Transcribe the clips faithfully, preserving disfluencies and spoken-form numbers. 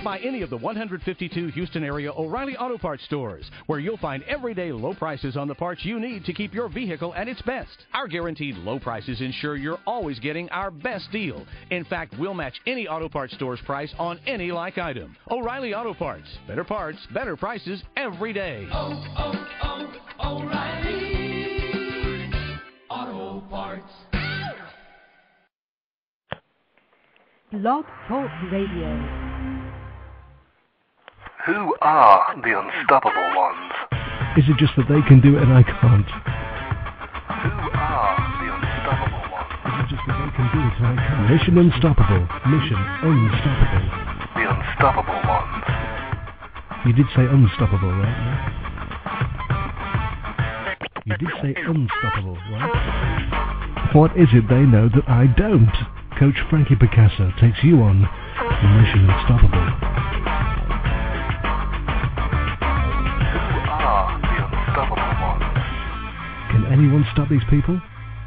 by any of the one hundred fifty-two Houston area O'Reilly Auto Parts stores, where you'll find everyday low prices on the parts you need to keep your vehicle at its best. Our guaranteed low prices ensure you're always getting our best deal. In fact, we'll match any auto parts store's price on any like item. O'Reilly Auto Parts. Better parts, better prices every day. Oh, oh, oh, O'Reilly Auto Parts. Blog Talk Radio. Who are the unstoppable ones? Is it just that they can do it and I can't? Who are the unstoppable ones? Is it just that they can do it and I can't? Mission Unstoppable. Mission Unstoppable. The unstoppable ones. You did say unstoppable, right? Yeah? You did say unstoppable, right? What is it they know that I don't? Coach Frankie Picasso takes you on Mission Unstoppable. Can anyone stop these people?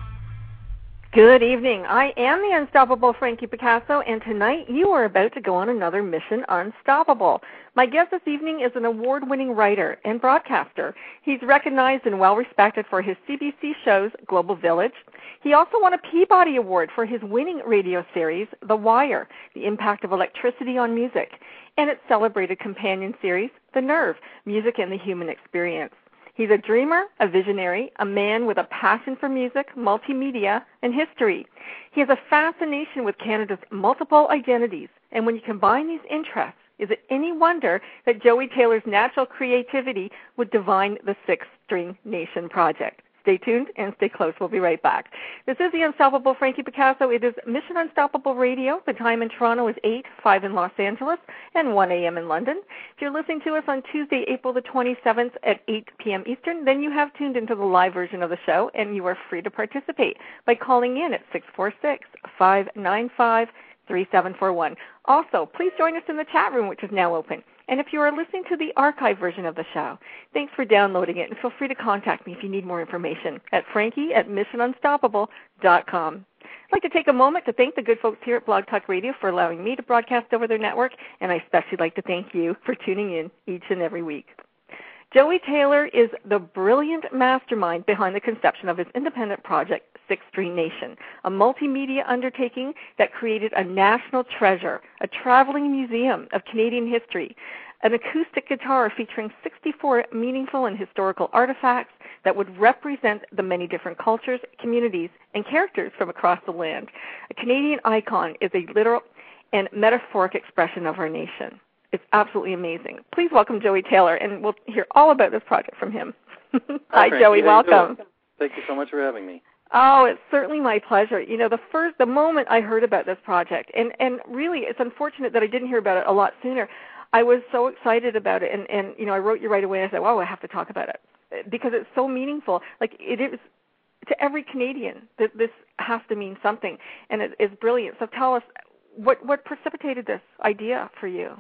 Good evening. I am the Unstoppable Frankie Picasso, and tonight you are about to go on another Mission Unstoppable. My guest this evening is an award-winning writer and broadcaster. He's recognized and well-respected for his C B C shows Global Village. He also won a Peabody Award for his winning radio series, The Wire, The Impact of Electricity on Music, and its celebrated companion series, The Nerve, Music and the Human Experience. He's a dreamer, a visionary, a man with a passion for music, multimedia, and history. He has a fascination with Canada's multiple identities, and when you combine these interests, is it any wonder that Joey Taylor's natural creativity would divine the Sixth String Nation project? Stay tuned and stay close. We'll be right back. This is the Unstoppable Frankie Picasso. It is Mission Unstoppable Radio. The time in Toronto is eight, five in Los Angeles, and one a.m. in London. If you're listening to us on Tuesday, April the twenty-seventh at eight p.m. Eastern, then you have tuned into the live version of the show, and you are free to participate by calling in at six four six, five nine five, three seven four one. Also, please join us in the chat room, which is now open. And if you are listening to the archive version of the show, thanks for downloading it, and feel free to contact me if you need more information at frankie at mission unstoppable dot com. I'd like to take a moment to thank the good folks here at Blog Talk Radio for allowing me to broadcast over their network, and I especially like to thank you for tuning in each and every week. Joey Taylor is the brilliant mastermind behind the conception of his independent project, Sixth String Nation, a multimedia undertaking that created a national treasure, a traveling museum of Canadian history, an acoustic guitar featuring sixty-four meaningful and historical artifacts that would represent the many different cultures, communities, and characters from across the land. A Canadian icon is a literal and metaphoric expression of our nation. It's absolutely amazing. Please welcome Joey Taylor, and we'll hear all about this project from him. Hi, Frankie, Joey. Welcome. Thank you so much for having me. Oh, it's certainly my pleasure. You know, the first, the moment I heard about this project, and, and really it's unfortunate that I didn't hear about it a lot sooner. I was so excited about it, and, and you know, I wrote you right away, and I said, wow, I have to talk about it, because it's so meaningful. Like, it is to every Canadian that this has to mean something, and it is brilliant. So tell us, what, what precipitated this idea for you?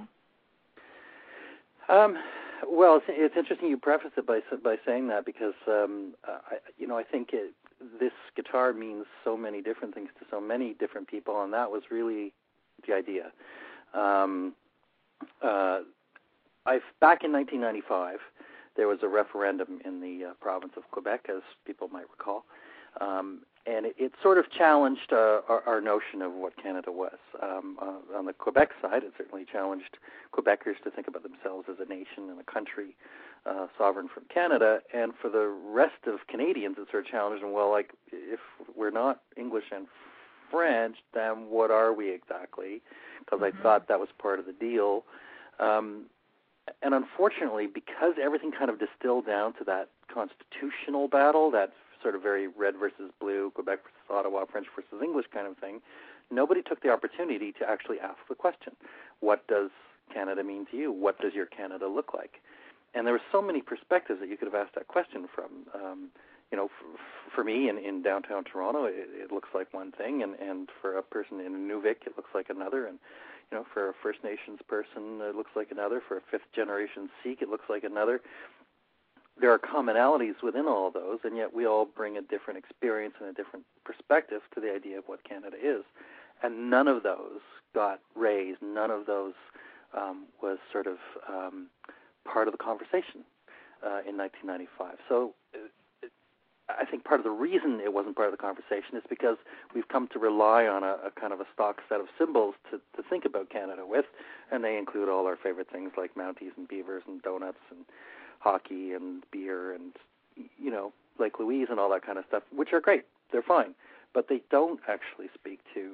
Um, well, it's, it's interesting you preface it by by saying that because, um, I, you know, I think it, this guitar means so many different things to so many different people, and that was really the idea. Um, uh, I've, back in nineteen ninety-five, there was a referendum in the uh, province of Quebec, as people might recall, um, and it, it sort of challenged uh, our, our notion of what Canada was. Um, uh, on the Quebec side, it certainly challenged Quebecers to think about themselves as a nation and a country uh, sovereign from Canada. And for the rest of Canadians, it sort of challenged them, well, like, if we're not English and French, then what are we exactly? Because mm-hmm. I thought that was part of the deal. Um, and unfortunately, because everything kind of distilled down to that constitutional battle, that sort of very red versus blue, Quebec versus Ottawa, French versus English kind of thing, nobody took the opportunity to actually ask the question, what does Canada mean to you? What does your Canada look like? And there were so many perspectives that you could have asked that question from. Um, you know, for, for me in, in downtown Toronto, it, it looks like one thing, and, and for a person in Nunavik, it looks like another, and you know, for a First Nations person, it looks like another. For a fifth-generation Sikh, it looks like another. There are commonalities within all of those, and yet we all bring a different experience and a different perspective to the idea of what Canada is. And none of those got raised. None of those um, was sort of um, part of the conversation uh, in nineteen ninety-five. So uh, I think part of the reason it wasn't part of the conversation is because we've come to rely on a, a kind of a stock set of symbols to, to think about Canada with, and they include all our favorite things like Mounties and beavers and donuts and hockey and beer and, you know, Lake Louise and all that kind of stuff, which are great. They're fine. But they don't actually speak to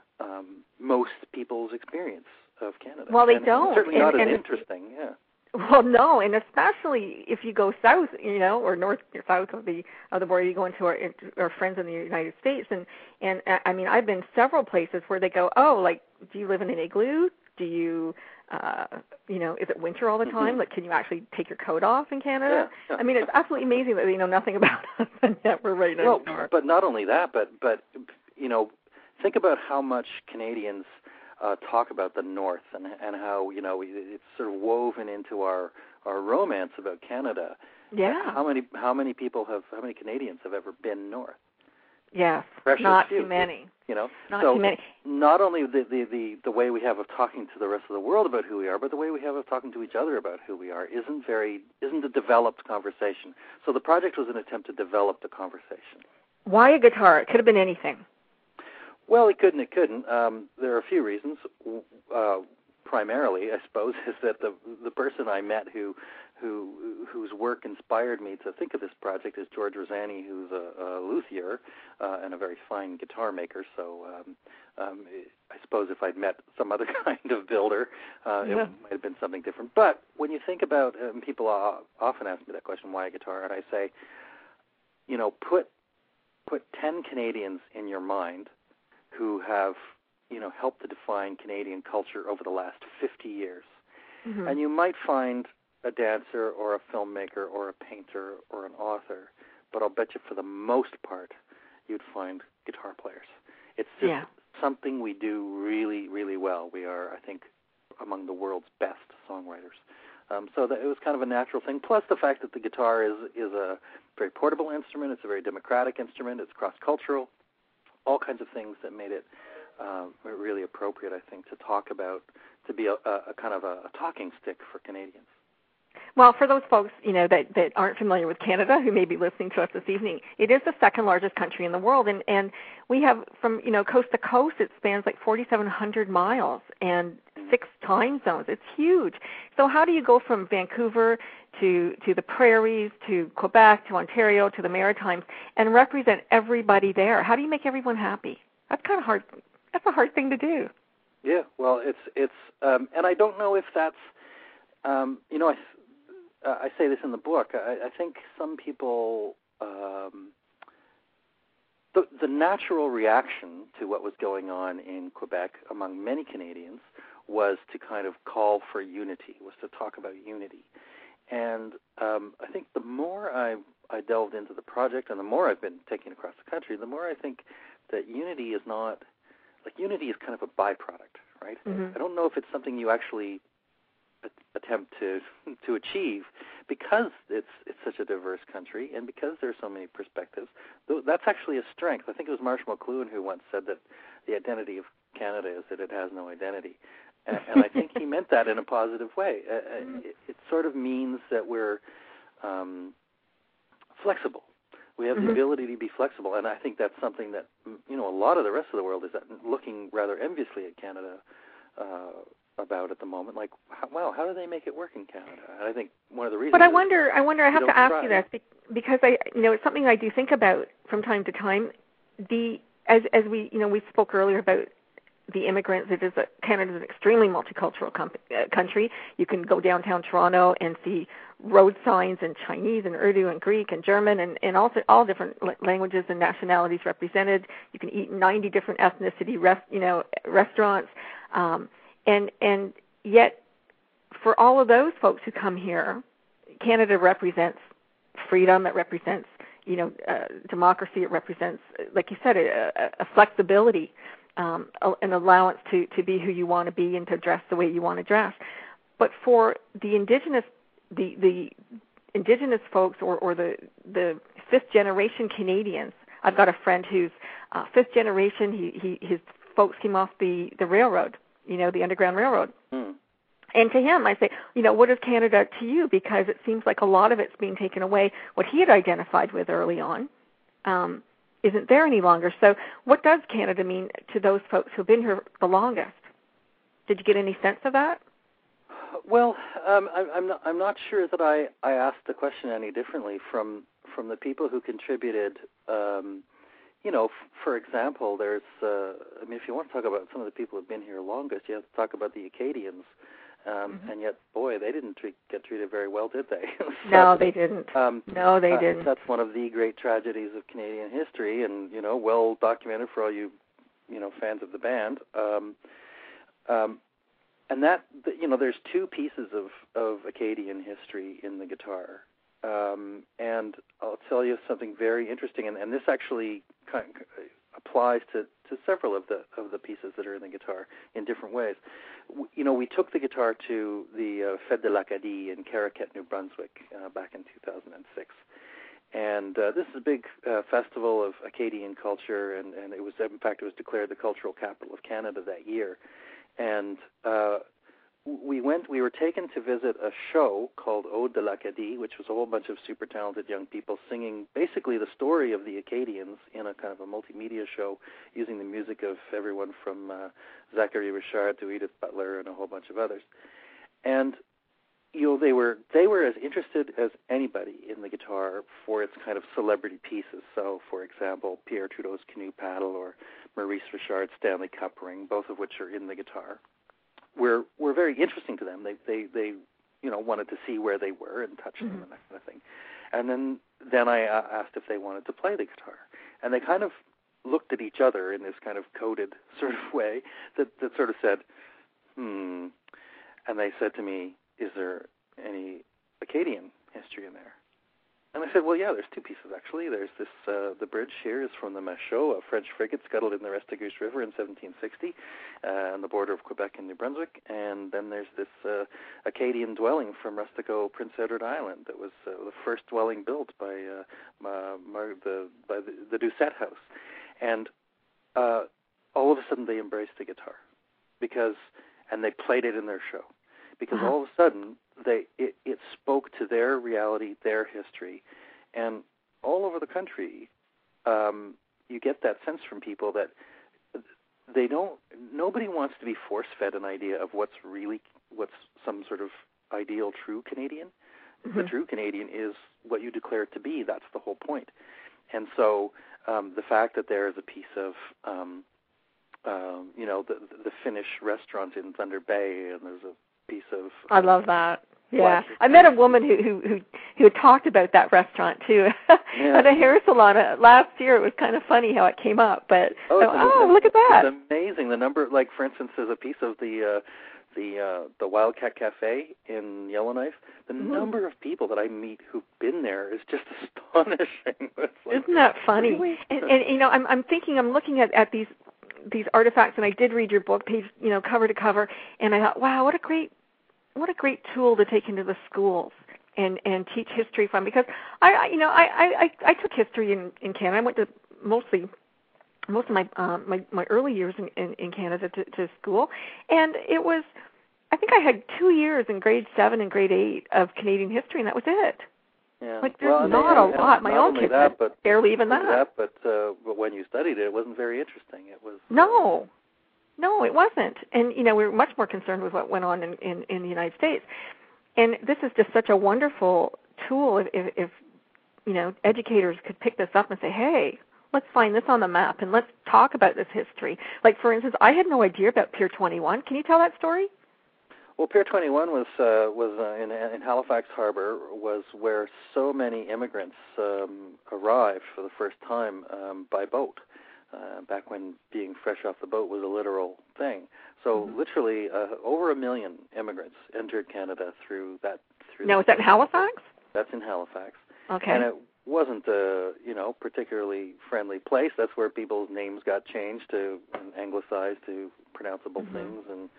um, most people's experience of Canada. Well, they and, don't. And certainly and, not and as interesting, yeah. Well, no, and especially if you go south, you know, or north or south of the of the border, you go into our, our friends in the United States, and and I mean, I've been several places where they go, oh, like, do you live in an igloo? Do you, uh, you know, is it winter all the time? Mm-hmm. Like, can you actually take your coat off in Canada? Yeah, yeah. I mean, it's absolutely amazing that they know nothing about us, and yet we're right well, next door. But not only that, but but you know, think about how much Canadians Uh, talk about the North and and how, you know, it's sort of woven into our, our romance about Canada. Yeah. How many how many people have how many Canadians have ever been north? Yes. Precious Not few, too many. You know. Not so too many. Not only the, the the the way we have of talking to the rest of the world about who we are, but the way we have of talking to each other about who we are isn't very isn't a developed conversation. So the project was an attempt to develop the conversation. Why a guitar? It could have been anything. Well, it could and it couldn't. Um, there are a few reasons. Uh, primarily, I suppose, is that the the person I met who who whose work inspired me to think of this project is George Rosani, who's a, a luthier uh, and a very fine guitar maker. So um, um, I suppose if I'd met some other kind of builder, uh, yeah. it might have been something different. But when you think about, um, people often ask me that question, why a guitar? And I say, you know, put put ten Canadians in your mind who have, you know, helped to define Canadian culture over the last fifty years. Mm-hmm. And you might find a dancer or a filmmaker or a painter or an author, but I'll bet you for the most part you'd find guitar players. It's just yeah. something we do really, really well. We are, I think, among the world's best songwriters. Um, so that it was kind of a natural thing, plus the fact that the guitar is, is a very portable instrument. It's a very democratic instrument. It's cross-cultural. All kinds of things that made it uh, really appropriate, I think, to talk about, to be a, a kind of a, a talking stick for Canadians. Well, for those folks, you know, that, that aren't familiar with Canada who may be listening to us this evening, it is the second largest country in the world, and, and we have from, you know, coast to coast, it spans like forty-seven hundred miles and six time zones. It's huge. So how do you go from Vancouver to, to the prairies, to Quebec, to Ontario, to the Maritimes, and represent everybody there? How do you make everyone happy? That's kind of hard. That's a hard thing to do. Yeah, well, it's, it's um, and I don't know if that's, um, you know, I, uh, I say this in the book. I, I think some people, um, the, the natural reaction to what was going on in Quebec among many Canadians was to kind of call for unity, was to talk about unity. And um, I think the more I, I delved into the project and the more I've been taking across the country, the more I think that unity is not, like unity is kind of a byproduct, right? Mm-hmm. I don't know if it's something you actually attempt to to achieve because it's it's such a diverse country and because there's so many perspectives. That's actually a strength. I think it was Marshall McLuhan who once said that the identity of Canada is that it has no identity. And, and I think he meant that in a positive way. Uh, it, it sort of means that we're um, flexible. We have mm-hmm. the ability to be flexible, and I think that's something that, you know, a lot of the rest of the world is looking rather enviously at Canada uh, about at the moment. Like, how, wow, how do they make it work in Canada? And I think one of the reasons. But I wonder, I wonder, I have to ask try. you this because I, you know, it's something I do think about from time to time. The as as we, you know, we spoke earlier about the immigrants. It is a, Canada is an extremely multicultural com- uh, country. You can go downtown Toronto and see road signs in Chinese and Urdu and Greek and German and, and also all different languages and nationalities represented. You can eat ninety different ethnicity rest, you know, restaurants. Um, and and yet for all of those folks who come here, Canada represents freedom. It represents, you know, uh, democracy. It represents, like you said, a, a flexibility. Um, an allowance to, to be who you want to be and to dress the way you want to dress. But for the indigenous the the indigenous folks or, or the the fifth generation Canadians, I've got a friend who's uh, fifth generation. He, he his folks came off the, the railroad, you know, the Underground Railroad, mm. And to him, I say, you know, what is Canada to you? Because it seems like a lot of it's being taken away. What he had identified with early on um, isn't there any longer. So what does Canada mean to those folks who've been here the longest? Did you get any sense of that? Well, um, I, I'm not. I'm not sure that I, I asked the question any differently from from the people who contributed. Um, you know, f- for example, there's. Uh, I mean, if you want to talk about some of the people who've been here longest, you have to talk about the Acadians. Um, mm-hmm. And yet, boy, they didn't treat, get treated very well, did they? so, no, they didn't. Um, no, they uh, didn't. That's one of the great tragedies of Canadian history, and you know, well documented for all you, you know, fans of the band. Um, um, and that, you know, there's two pieces of, of Acadian history in the guitar, um, and I'll tell you something very interesting, and, and this actually kind of applies to, to several of the of the pieces that are in the guitar in different ways. You know, we took the guitar to the uh, Fête de l'Acadie in Caraquet, New Brunswick, uh, back in two thousand six. And uh, this is a big uh, festival of Acadian culture, and, and it was, in fact, it was declared the cultural capital of Canada that year. And uh, we went, we were taken to visit a show called Ode de l'Acadie, which was a whole bunch of super talented young people singing basically the story of the Acadians in a kind of a multimedia show using the music of everyone from uh, Zachary Richard to Edith Butler and a whole bunch of others. And you know, they were they were as interested as anybody in the guitar for its kind of celebrity pieces. So, for example, Pierre Trudeau's Canoe Paddle or Maurice Richard's Stanley Cup Ring, both of which are in the guitar, were were very interesting to them. They they they you know wanted to see where they were and touch them mm-hmm. and that kind of thing. And then then I uh, asked if they wanted to play the guitar, and they kind of looked at each other in this kind of coded sort of way that that sort of said, hmm, and they said to me, is there any Acadian history in there? And I said, well, yeah, there's two pieces, actually. There's this, uh, the bridge here is from the Machaut, a French frigate scuttled in the Restigouche River in seventeen sixty uh, on the border of Quebec and New Brunswick. And then there's this uh, Acadian dwelling from Rustico, Prince Edward Island that was uh, the first dwelling built by uh, Ma, Mar, the, by the, the Doucette House. And uh, all of a sudden they embraced the guitar because, and they played it in their show. Because all of a sudden, they it, it spoke to their reality, their history, and all over the country, um, you get that sense from people that they don't. Nobody wants to be force-fed an idea of what's really what's some sort of ideal true Canadian. Mm-hmm. The true Canadian is what you declare it to be. That's the whole point. And so, um, the fact that there is a piece of um, um, you know, the the Finnish restaurant in Thunder Bay, and there's a piece of I love that. Yeah, I met a woman who who who, who talked about that restaurant too yeah. at a hair salon uh, last year. It was kind of funny how it came up, but oh, so, oh look at that! It's amazing. The number, like for instance, there's a piece of the uh, the uh, the Wildcat Cafe in Yellowknife. The mm-hmm. number of people that I meet who've been there is just astonishing. Like, isn't that funny? Really? And, and you know, I'm I'm thinking, I'm looking at at these these artifacts, and I did read your book, page you know cover to cover, and I thought, wow, what a great What a great tool to take into the schools and, and teach history from. Because I, I you know, I, I, I took history in, in Canada. I went to mostly most of my uh, my, my early years in, in, in Canada to, to school, and it was I think I had two years in grade seven and grade eight of Canadian history, and that was it. Yeah. Like there's well, not and, a lot. My not own kids that, had but barely even that. that. But uh, but when you studied it, it wasn't very interesting. It was no. Uh, No, it wasn't. And, you know, we were much more concerned with what went on in, in, in the United States. And this is just such a wonderful tool if, if, if, you know, educators could pick this up and say, hey, let's find this on the map and let's talk about this history. Like, for instance, I had no idea about Pier twenty-one. Can you tell that story? Well, Pier twenty-one was uh, was uh, in, in Halifax Harbor, was where so many immigrants um, arrived for the first time um, by boat. Uh, back when being fresh off the boat was a literal thing. So mm-hmm. literally uh, over a million immigrants entered Canada through that. Through now, that is that in Halifax? That's in Halifax. Okay. And it wasn't a, you know, particularly friendly place. That's where people's names got changed to and anglicized to pronounceable mm-hmm. things. And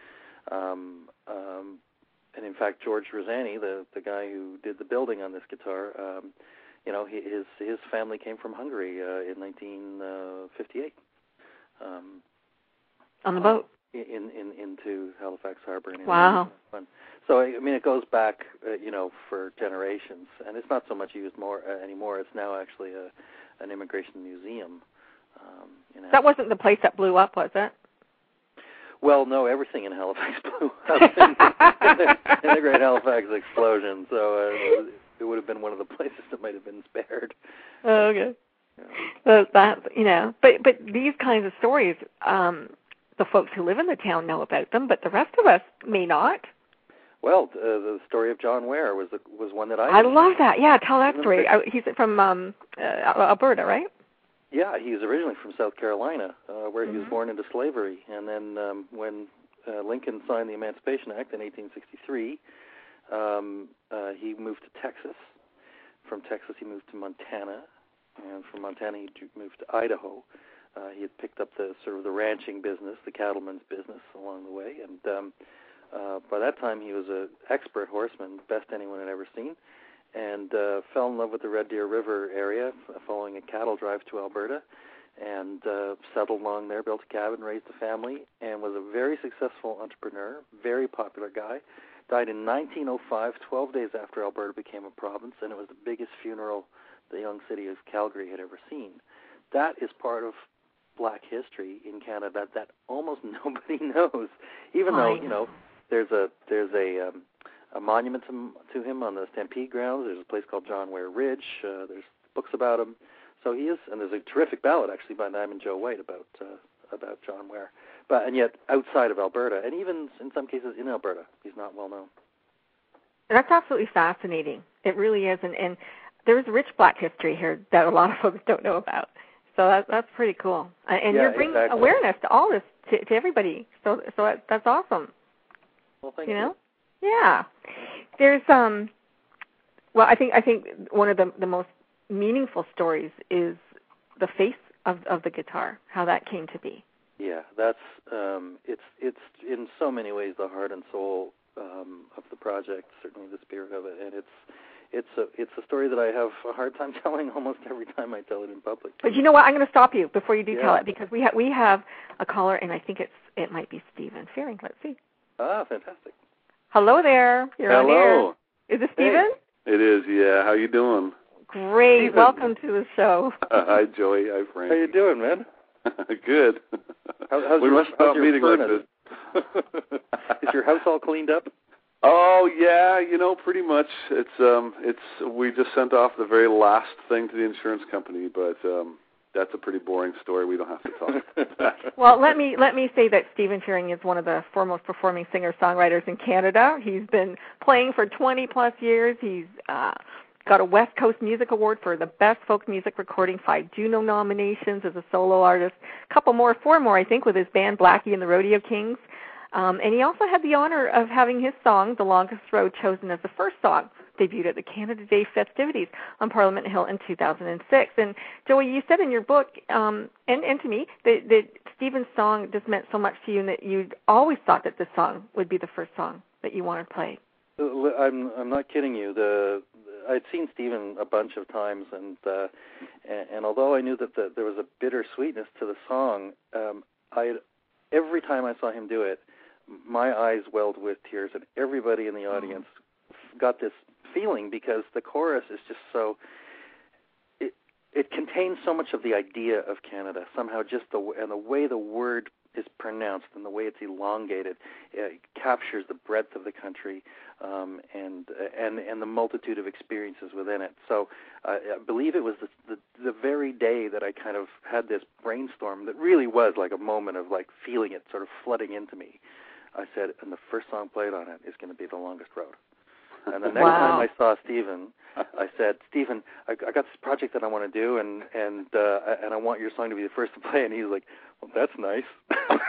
um, um, and in fact, George Rosani, the, the guy who did the building on this guitar, um, you know, his his family came from Hungary uh, in nineteen fifty-eight. Um, on the boat. in, in into Halifax Harbor. And wow. So I mean, it goes back, uh, you know, for generations, and it's not so much used more uh, anymore. It's now actually a an immigration museum. Um, in that wasn't the place that blew up, was it? Well, no, everything in Halifax blew up in, in, the, in the Great Halifax explosion. So uh, it would have been one of the places that might have been spared. Oh, okay. Yeah. So that, you know, but but these kinds of stories, um, the folks who live in the town know about them, but the rest of us may not. Well, uh, the story of John Ware was the, was one that I. I love that. Yeah, tell that story. I, he's from um, uh, Alberta, right? Yeah, he's originally from South Carolina, uh, where mm-hmm. he was born into slavery, and then um, when uh, Lincoln signed the Emancipation Act in eighteen sixty-three, um, uh, he moved to Texas. From Texas, he moved to Montana, and from Montana, he moved to Idaho. Uh, he had picked up the sort of the ranching business, the cattleman's business along the way, and um, uh, by that time, he was an expert horseman, best anyone had ever seen. And uh, fell in love with the Red Deer River area following a cattle drive to Alberta, and uh, settled along there, built a cabin, raised a family, and was a very successful entrepreneur, very popular guy. Died in nineteen oh five, twelve days after Alberta became a province, and it was the biggest funeral the young city of Calgary had ever seen. That is part of Black history in Canada that almost nobody knows, even though, you know, there's a there's a um, a monument to, to him on the Stampede grounds. There's a place called John Ware Ridge. Uh, there's books about him. So he is, and there's a terrific ballad actually by Nyman Joe White about uh, about John Ware. But and yet outside of Alberta, and even in some cases in Alberta, he's not well known. That's absolutely fascinating. It really is, and, and there's rich Black history here that a lot of folks don't know about. So that, that's pretty cool. And yeah, you're bringing exactly. awareness to all this to, to everybody. So so that, that's awesome. Well, thank you. You know. Yeah, there's um. Well, I think I think one of the the most meaningful stories is the face of of the guitar, how that came to be. Yeah, that's um. It's it's in so many ways the heart and soul um, of the project. Certainly the spirit of it, and it's it's a it's a story that I have a hard time telling almost every time I tell it in public. But you know what? I'm going to stop you before you do yeah. tell it, because we have we have a caller, and I think it's it might be Stephen Fearing. Let's see. Ah, fantastic. Hello there. You're Hello. on air. Is it Stephen? Hey. It is, yeah. How you doing? Great. Stephen. Welcome to the show. Uh, hi, Joey. Hi, Frank. How you doing, man? Good. How, how's we your, must stop your meeting furnace? like this. Is your house all cleaned up? Oh yeah, you know, pretty much. It's um, it's we just sent off the very last thing to the insurance company, but um, that's a pretty boring story. We don't have to talk. Well, let me let me say that Stephen Fearing is one of the foremost performing singer-songwriters in Canada. He's been playing for twenty plus years. He's uh, got a West Coast Music Award for the best folk music recording, five Juno nominations as a solo artist, a couple more, four more, I think, with his band Blackie and the Rodeo Kings. Um, and he also had the honor of having his song, The Longest Road, chosen as the first song debuted at the Canada Day festivities on Parliament Hill in two thousand six. And, Joey, you said in your book, um, and, and to me, that, that Stephen's song just meant so much to you, and that you'd always thought that this song would be the first song that you wanted to play. I'm I'm not kidding you. The I'd seen Stephen a bunch of times, and uh, and, and although I knew that the, there was a bitter sweetness to the song, um, I every time I saw him do it, my eyes welled with tears, and everybody in the audience got this feeling, because the chorus is just so, it it contains so much of the idea of Canada, somehow just the, and the way the word is pronounced and the way it's elongated, it captures the breadth of the country um, and and and the multitude of experiences within it. So uh, I believe it was the, the the very day that I kind of had this brainstorm that really was like a moment of like feeling it sort of flooding into me. I said, and the first song played on it is going to be The Longest Road. And the next wow. time I saw Stephen, I said, Stephen, I, I got this project that I want to do, and and uh, and I want your song to be the first to play. And he was like, well, that's nice.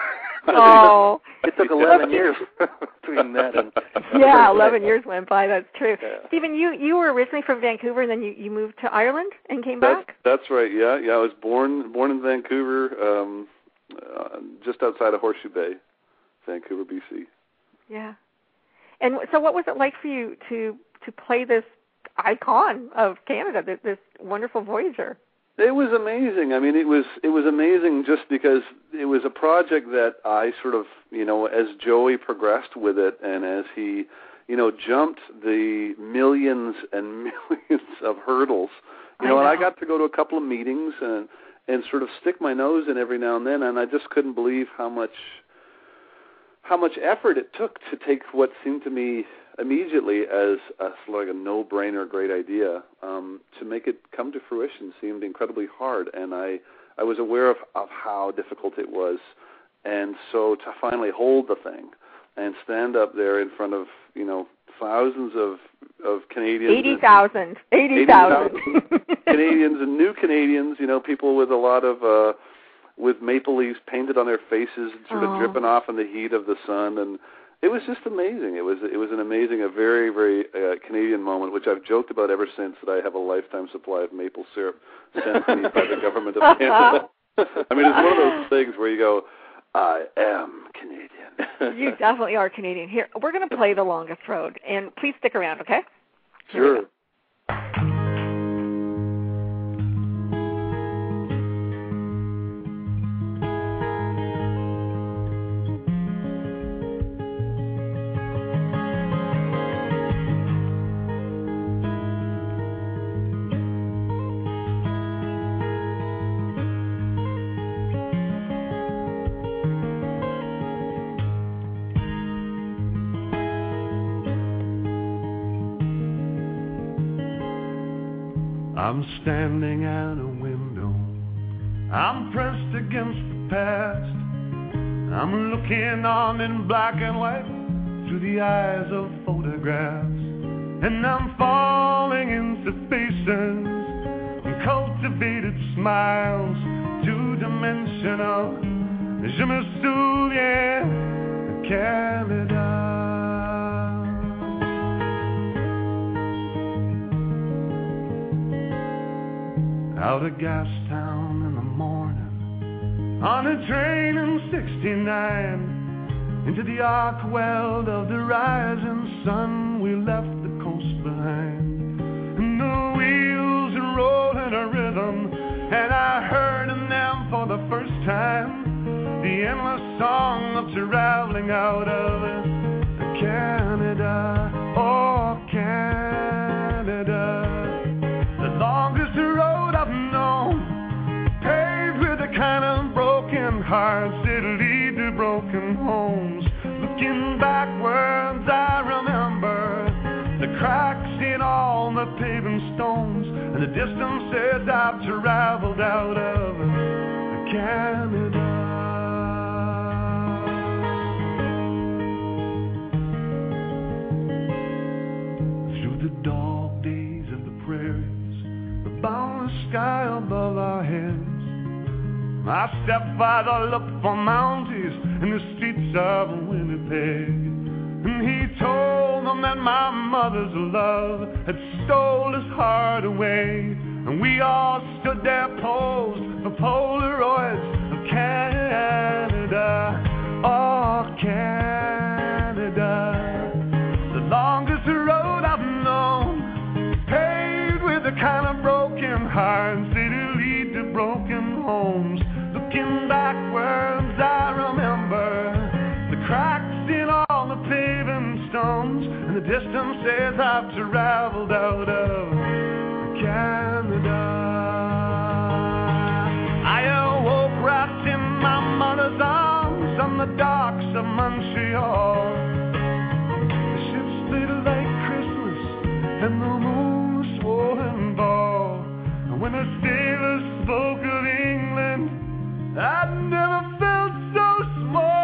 Oh. It took eleven years between that and... Yeah, eleven years went by, that's true. Yeah. Stephen, you, you were originally from Vancouver, and then you, you moved to Ireland and came that's, back? That's right, yeah. Yeah, I was born born in Vancouver, um, uh, just outside of Horseshoe Bay, Vancouver, B C. Yeah. And so what was it like for you to, to play this icon of Canada, this, this wonderful Voyager? It was amazing. I mean, it was it was amazing just because it was a project that I sort of, you know, as Joey progressed with it and as he, you know, jumped the millions and millions of hurdles, you know, know, and I got to go to a couple of meetings and and sort of stick my nose in every now and then, and I just couldn't believe how much how much effort it took to take what seemed to me immediately as a, like a no-brainer great idea, um, to make it come to fruition seemed incredibly hard, and I, I was aware of, of how difficult it was, and so to finally hold the thing and stand up there in front of, you know, thousands of, of Canadians. eighty thousand. eighty thousand. Canadians and new Canadians, you know, people with a lot of, uh, with maple leaves painted on their faces, sort of oh. dripping off in the heat of the sun, and it was just amazing. It was it was an amazing, a very, very uh, Canadian moment, which I've joked about ever since, that I have a lifetime supply of maple syrup sent to me by the government of Canada. I mean, it's one of those things where you go, I am Canadian. You definitely are Canadian. Here, we're going to play The Longest Road, and please stick around, okay? Sure. I'm standing at a window, I'm pressed against the past, I'm looking on in black and white through the eyes of photographs, and I'm falling into faces, cultivated smiles, two-dimensional, je me souviens, Canada. Out of Gastown in the morning, on a train in sixty-nine, into the arc weld of the rising sun, we left the coast behind. And the wheels rolled in a rhythm, and I heard in them for the first time the endless song of traveling out of Canada, oh Canada. The longest road I've known, paved with the kind of broken hearts that lead to broken homes. Looking backwards, I remember the cracks in all the paving stones and the distances I've traveled out of Canada. Through the dog days of the prairies, boundless sky above our heads, my stepfather looked for mounties in the streets of Winnipeg, and he told them that my mother's love had stole his heart away, and we all stood there posed for Polaroids of Canada, oh Canada. The longest road I've known, paved with the kind of broken hearts that lead to broken homes. Looking backwards, I remember the cracks in all the paving stones and the distances I've traveled out of Canada. I awoke wrapped in my mother's arms on the docks of Montreal. The ships lit like Christmas and the moon swollen ball. And when the sailors spoke of England, I'd never felt so small.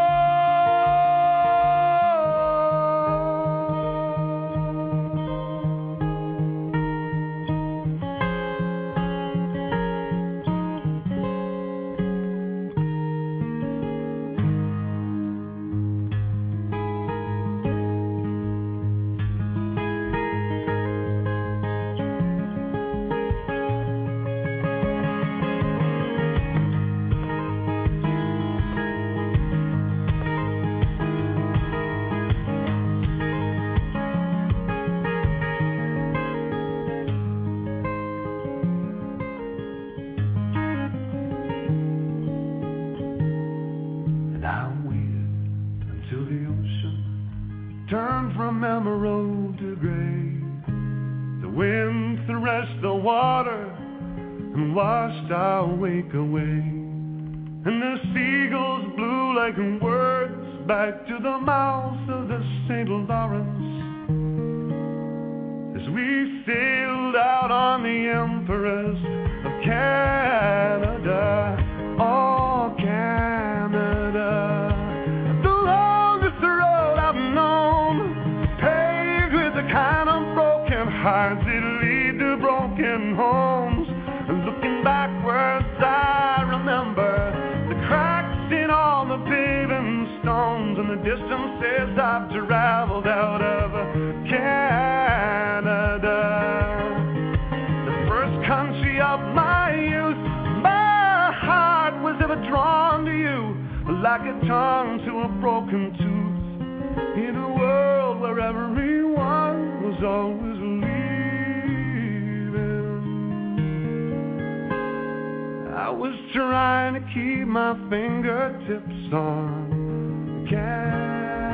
till the ocean turned from emerald to gray. The wind threshed the water and washed our wake away. And the seagulls blew like words back to the mouth of the Saint Lawrence as we sailed out on the Empress of Canada. Oh, Canada, the longest road I've known, paved with the kind of broken hearts that lead to broken homes. And looking backwards, I remember the cracks in all the paving stones and the distances I've traveled out of Canada, the first country of my youth. My heart was ever drawn to you, like a tongue to a broken tooth, in a world where everyone was always leaving. I was trying to keep my fingertips on Canada.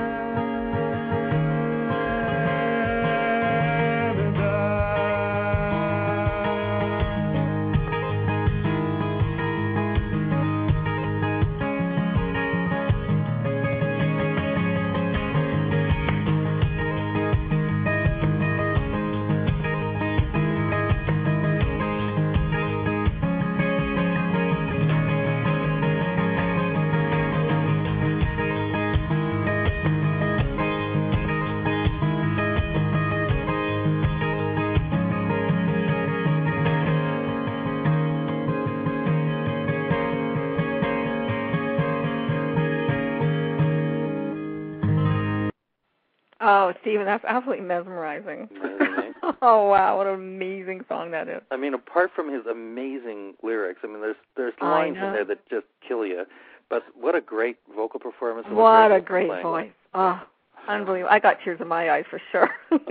Oh, Stephen, that's absolutely mesmerizing. Amazing. Oh, wow, what an amazing song that is. I mean, apart from his amazing lyrics, I mean, there's there's I lines know. in there that just kill you. But what a great vocal performance. and What a great great playing. voice. Oh, unbelievable. I got tears in my eyes for sure.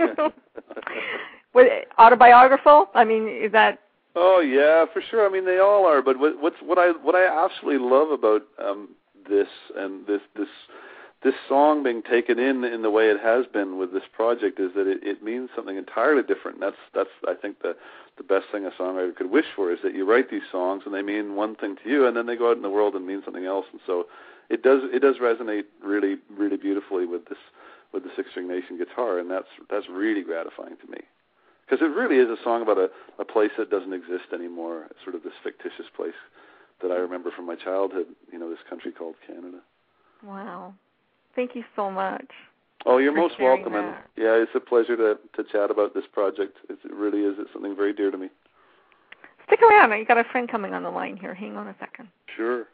Was it autobiographical? I mean, is that... Oh yeah, for sure. I mean, they all are. But what, what's what I what I absolutely love about um, this and this this this song being taken in in the way it has been with this project is that it, it means something entirely different. And that's that's I think the the best thing a songwriter could wish for is that you write these songs and they mean one thing to you, and then they go out in the world and mean something else. And so it does it does resonate really really beautifully with this with the Six String Nation guitar, and that's that's really gratifying to me. Because it really is a song about a, a place that doesn't exist anymore, sort of this fictitious place that I remember from my childhood, you know, this country called Canada. Wow. Thank you so much. Oh, you're for most sharing welcome. And that. yeah, it's a pleasure to, to chat about this project. It's, it really is. It's something very dear to me. Stick around. You got a friend coming on the line here. Hang on a second. Sure.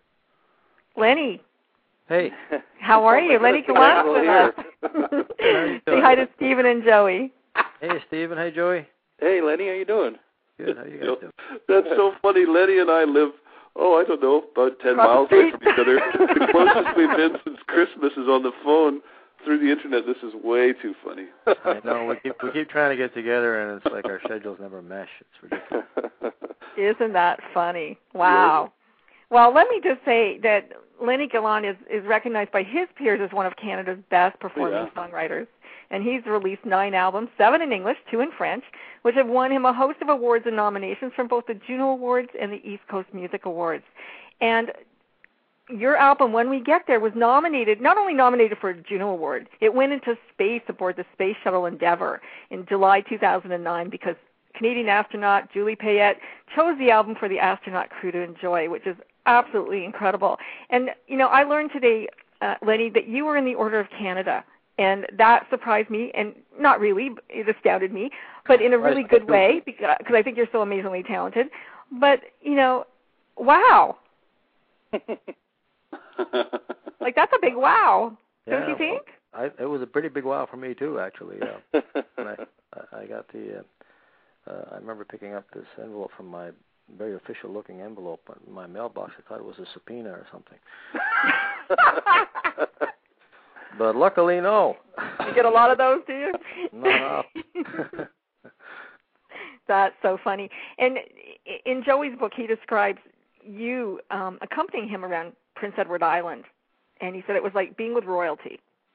Lenny. Hey. How are you? Lenny Gallant with us. Say hi to Stephen and Joey. Hey, Stephen. Hey, Joey. Hey, Lenny, how you doing? Good. How you guys You know, doing? that's so funny. Lenny and I live, oh, I don't know, about ten Across miles the away street. from each other. The closest we've been since Christmas is on the phone through the internet. This is way too funny. I know. We keep we keep trying to get together, and it's like our schedules never mesh. It's ridiculous. Isn't that funny? Wow. Well, let me just say that Lenny Gallant is, is recognized by his peers as one of Canada's best performing Yeah. songwriters. And he's released nine albums, seven in English, two in French, which have won him a host of awards and nominations from both the Juno Awards and the East Coast Music Awards. And your album, When We Get There, was nominated, not only nominated for a Juno Award, it went into space aboard the Space Shuttle Endeavour in July two thousand nine because Canadian astronaut Julie Payette chose the album for the astronaut crew to enjoy, which is absolutely incredible. And, you know, I learned today, uh, Lenny, that you were in the Order of Canada. And that surprised me, and not really, it astounded me, but in a really good way, because I think you're so amazingly talented. But, you know, wow. Like, that's a big wow, Yeah, don't you think? Well, I, it was a pretty big wow for me, too, actually. Yeah. when I, I got the, uh, uh, I remember picking up this envelope from my very official-looking envelope in my mailbox. I thought it was a subpoena or something. But luckily, no. You get a lot of those, do you? No, no. That's so funny. And in Joey's book, he describes you um, accompanying him around Prince Edward Island. And he said it was like being with royalty.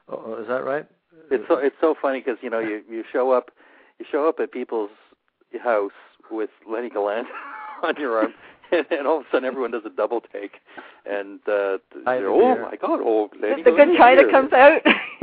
Oh, is that right? It's so it's so funny because you know you, you show up you show up at people's house with Lenny Gallant on your arm, and, and all of a sudden everyone does a double take, and uh, oh my God, oh Lenny the Gallant good China here. comes out.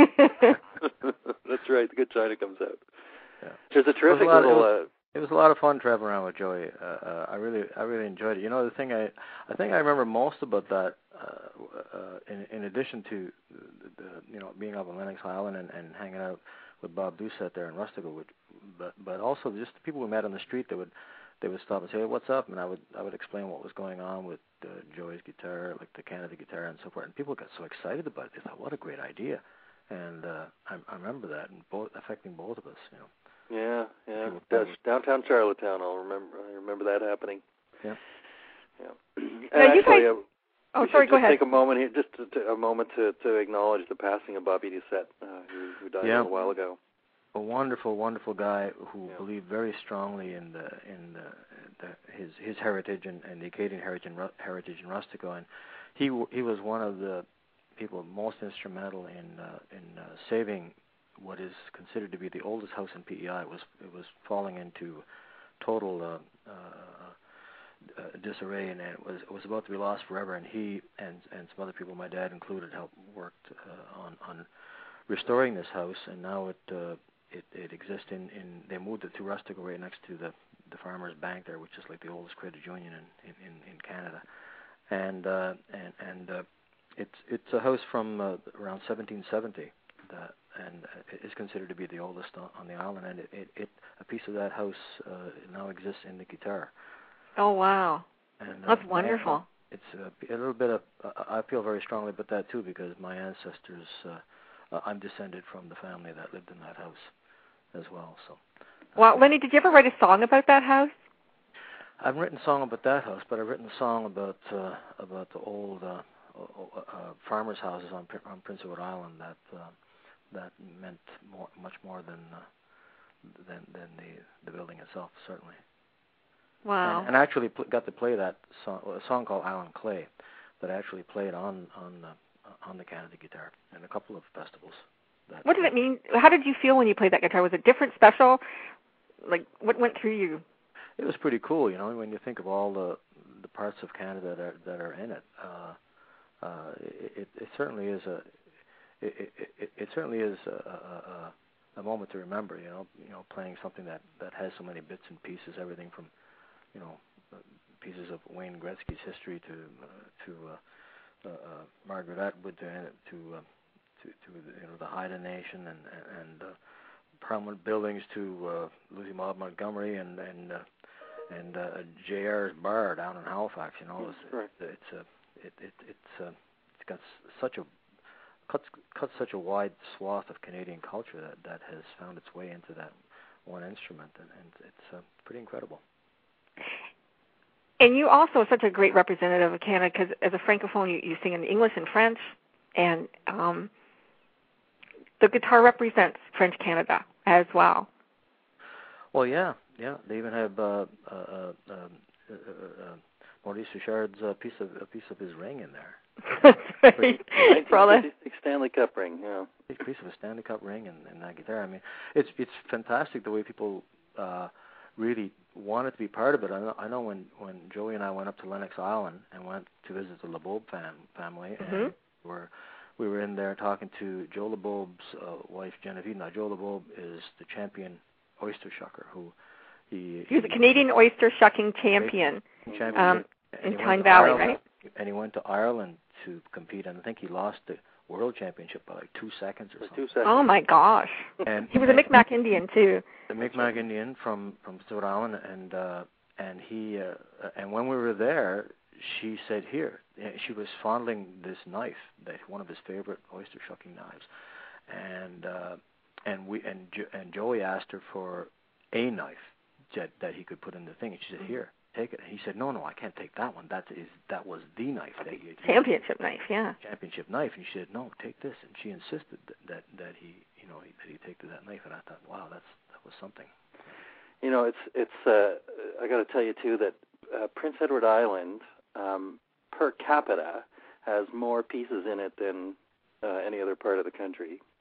That's right, the good China comes out. Yeah. There's a terrific it was a little. Lot, it, was, uh, it was a lot of fun traveling around with Joey. Uh, uh, I really, I really enjoyed it. You know, the thing I, I think I remember most about that, uh, uh, in, in addition to, the, the, you know, being up on Lennox Island and, and hanging out with Bob Doucette there in Rustico, which, but but also just the people we met on the street that would, they would stop and say, hey, what's up? And I would, I would explain what was going on with uh, Joey's guitar, like the Canada guitar and so forth. And people got so excited about it. They thought, what a great idea. And uh, I, I remember that, and both affecting both of us, you know. Yeah, yeah. Down, downtown Charlottetown, I'll remember. I remember that happening. Yeah. Yeah. And now you actually, guys, uh, oh, sorry, go just ahead. Take a moment here, just to, to, a moment to, to acknowledge the passing of Bobby Doucette, uh, who, who died yeah. a little while ago. A wonderful, wonderful guy who Yeah. believed very strongly in the in the, the his his heritage and, and the Acadian heritage and heritage in Rustico, and he he was one of the people most instrumental in uh, in uh, saving what is considered to be the oldest house in P E I. It was it was falling into total uh, uh, uh, disarray, and it was it was about to be lost forever. And he and and some other people, my dad included, helped worked uh, on on restoring this house, and now it uh, it it exists in, in they moved it to Rustico right next to the the Farmers Bank there, which is like the oldest credit union in in, in Canada, and uh, and and uh, it's it's a house from uh, around seventeen seventy. That, and it is considered to be the oldest on, on the island, and it, it, it a piece of that house uh, now exists in the guitar. Oh wow, and, that's uh, wonderful. It's a, a little bit of uh, I feel very strongly about that too, because my ancestors, uh, uh, I'm descended from the family that lived in that house as well. So. Well, Lenny, did you ever write a song about that house? I haven't written a song about that house, but I've written a song about uh, about the old uh, uh, farmers' houses on on Prince Edward Island that. Uh, That meant more, much more than uh, than than the the building itself, certainly. Wow! And, and I actually pl- got to play that song, a song called Island Clay, that I actually played on on the on the Canada guitar in a couple of festivals. That what did it mean? How did you feel when you played that guitar? Was it different, special? Like what went through you? It was pretty cool, you know, when you think of all the the parts of Canada that are, that are in it. Uh, uh, it, it certainly is a It, it, it, it certainly is a, a, a moment to remember, you know, you know, playing something that, that has so many bits and pieces, everything from, you know, pieces of Wayne Gretzky's history to uh, to uh, uh, Margaret Atwood to to uh, to, to the, you know, the Haida Nation and and, and uh, prominent buildings to uh, Lucy Maud Montgomery and and uh, and uh, J R's bar down in Halifax. You know, it's right. it's, it's a it, it it's uh, it's got such a Cuts, cuts such a wide swath of Canadian culture that, that has found its way into that one instrument, and, and it's uh, pretty incredible. And you also are such a great representative of Canada, because as a Francophone, you, you sing in English and French, and um, the guitar represents French Canada as well. Well, yeah, yeah. They even have uh, uh, uh, uh, uh, Maurice Richard's uh, piece of a piece of his ring in there. That's right. For all that. Stanley Cup ring, yeah. A piece of a Stanley Cup ring and, and that guitar. I mean, it's it's fantastic the way people uh, really wanted to be part of it. I know, I know when, when Joey and I went up to Lennox Island and went to visit the LeBeaub fam, family, mm-hmm. and we were, we were in there talking to Joe LeBeaub's uh, wife, Genevieve. Now, Joe LeBeaub is the champion oyster shucker who he... He was a Canadian oyster shucking champion, champion um, in Tyne Valley, Ireland, right? And he went to Ireland to compete, and I think he lost the World Championship by like two seconds or something. Two seconds. Oh my gosh! And he was a Micmac Indian too. The Micmac Indian from from Stewart Island, and uh, and he uh, and when we were there, she said, "Here." She was fondling this knife, that one of his favorite oyster shucking knives, and uh, and we and jo- and Joey asked her for a knife that that he could put in the thing, and she said, "Here, take it." And he said, "No, no, I can't take that one. That is that was the knife that he championship knife, yeah, championship knife." And she said, "No, take this." And she insisted that that, that he, you know, that he take that knife. And I thought, wow, that's that was something. You know, it's it's. Uh, I got to tell you too that uh, Prince Edward Island, um, per capita, has more pieces in it than uh, any other part of the country.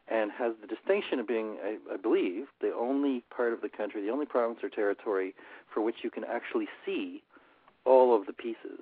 and has the distinction of being, I, I believe, the only part of the country, the only province or territory for which you can actually see all of the pieces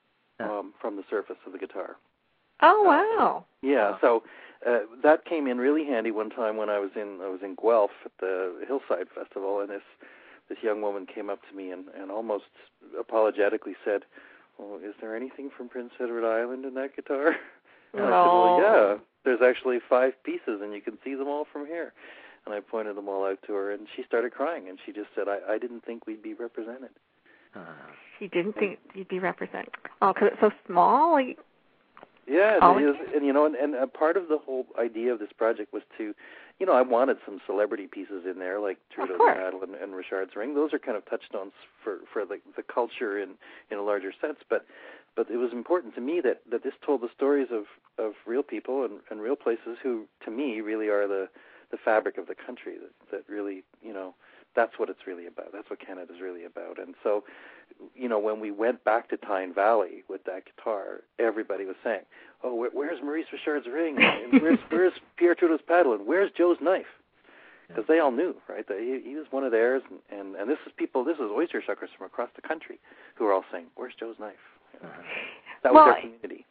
um, from the surface of the guitar. Oh wow! Uh, yeah, so uh, that came in really handy one time when I was in I was in Guelph at the Hillside Festival, and this this young woman came up to me and, and almost apologetically said, "Well, is there anything from Prince Edward Island in that guitar?" And I said, "Well, yeah, there's actually five pieces, and you can see them all from here." And I pointed them all out to her, and she started crying, and she just said, "I, I didn't think we'd be represented." Uh, she didn't think you'd be represented. Oh, because it's so small. Like, yeah, and, is, and you know, and, and a part of the whole idea of this project was to, you know, I wanted some celebrity pieces in there, like Trudeau the Paddle and, and Richard's Ring. Those are kind of touchstones for for the the culture in in a larger sense, but. But it was important to me that, that this told the stories of, of real people and, and real places who, to me, really are the, the fabric of the country, that, that really, you know, that's what it's really about. That's what Canada's really about. And so, you know, when we went back to Tyne Valley with that guitar, everybody was saying, oh, where, where's Maurice Richard's ring? And where's, where's Pierre Trudeau's paddle? And where's Joe's knife? Because they all knew, right? That he, he was one of theirs. And, and, and this is people, this is oyster shuckers from across the country who are all saying, where's Joe's knife? That was well, our community.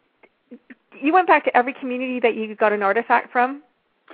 You went back to every community that you got an artifact from?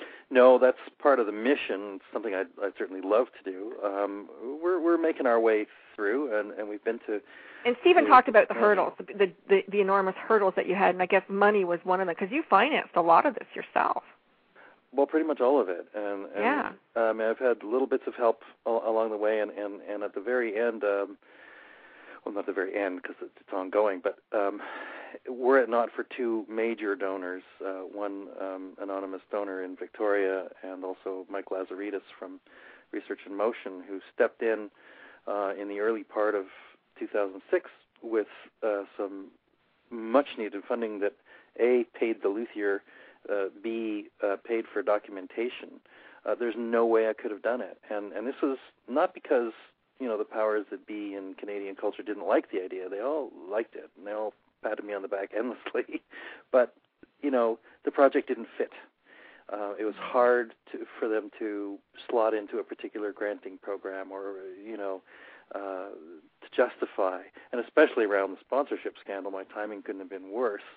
No, that's part of the mission. It's something I'd, I'd certainly love to do. Um, we're we're making our way through, and, and we've been to. And Stephen to, talked about the hurdles, the, the the enormous hurdles that you had, and I guess money was one of them because you financed a lot of this yourself. Well, pretty much all of it, and, and yeah. Um, I've had little bits of help al- along the way, and, and, and at the very end. Um, Well, not the very end because it's ongoing, but um, were it not for two major donors, uh, one um, anonymous donor in Victoria and also Mike Lazaridis from Research in Motion, who stepped in uh, in the early part of two thousand six with uh, some much-needed funding that A, paid the luthier, uh, B, uh, paid for documentation. Uh, there's no way I could have done it. And, and this was not because you know, the powers that be in Canadian culture didn't like the idea. They all liked it, and they all patted me on the back endlessly. But, you know, the project didn't fit. Uh, it was hard to, for them to slot into a particular granting program or, you know, uh, to justify. And especially around the sponsorship scandal, my timing couldn't have been worse.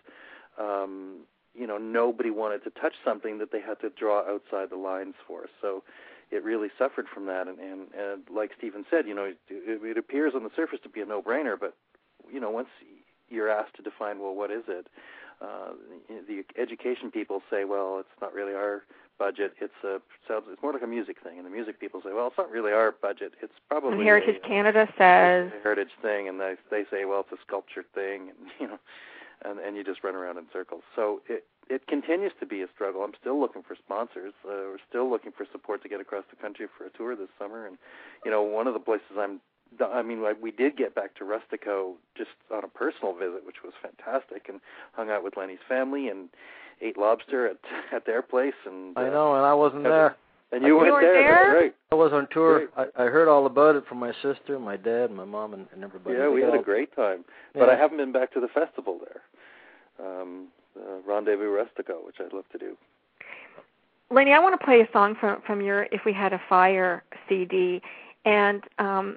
Um, you know, nobody wanted to touch something that they had to draw outside the lines for. So it really suffered from that, and, and, and like Stephen said, you know, it, it appears on the surface to be a no-brainer, but, you know, once you're asked to define, well, what is it, uh, the education people say, well, it's not really our budget, it's a, it's more like a music thing, and the music people say, well, it's not really our budget, it's probably and Heritage a, Canada says... a heritage thing, and they, they say, well, it's a sculpture thing, and, you know, and, and you just run around in circles. So it It continues to be a struggle. I'm still looking for sponsors. Uh, we're still looking for support to get across the country for a tour this summer. And, you know, one of the places I'm, I mean, we did get back to Rustico just on a personal visit, which was fantastic, and hung out with Lenny's family and ate lobster at at their place. And uh, I know, and I wasn't there. And you, you weren't there. there? That's right. I was on tour. I, I heard all about it from my sister, my dad, my mom, and, and everybody. Yeah, we they had all... a great time. Yeah. But I haven't been back to the festival there. Um, uh, Rendezvous Rustico, which I'd love to do. Lenny, I want to play a song from from your If We Had a Fire C D, and um,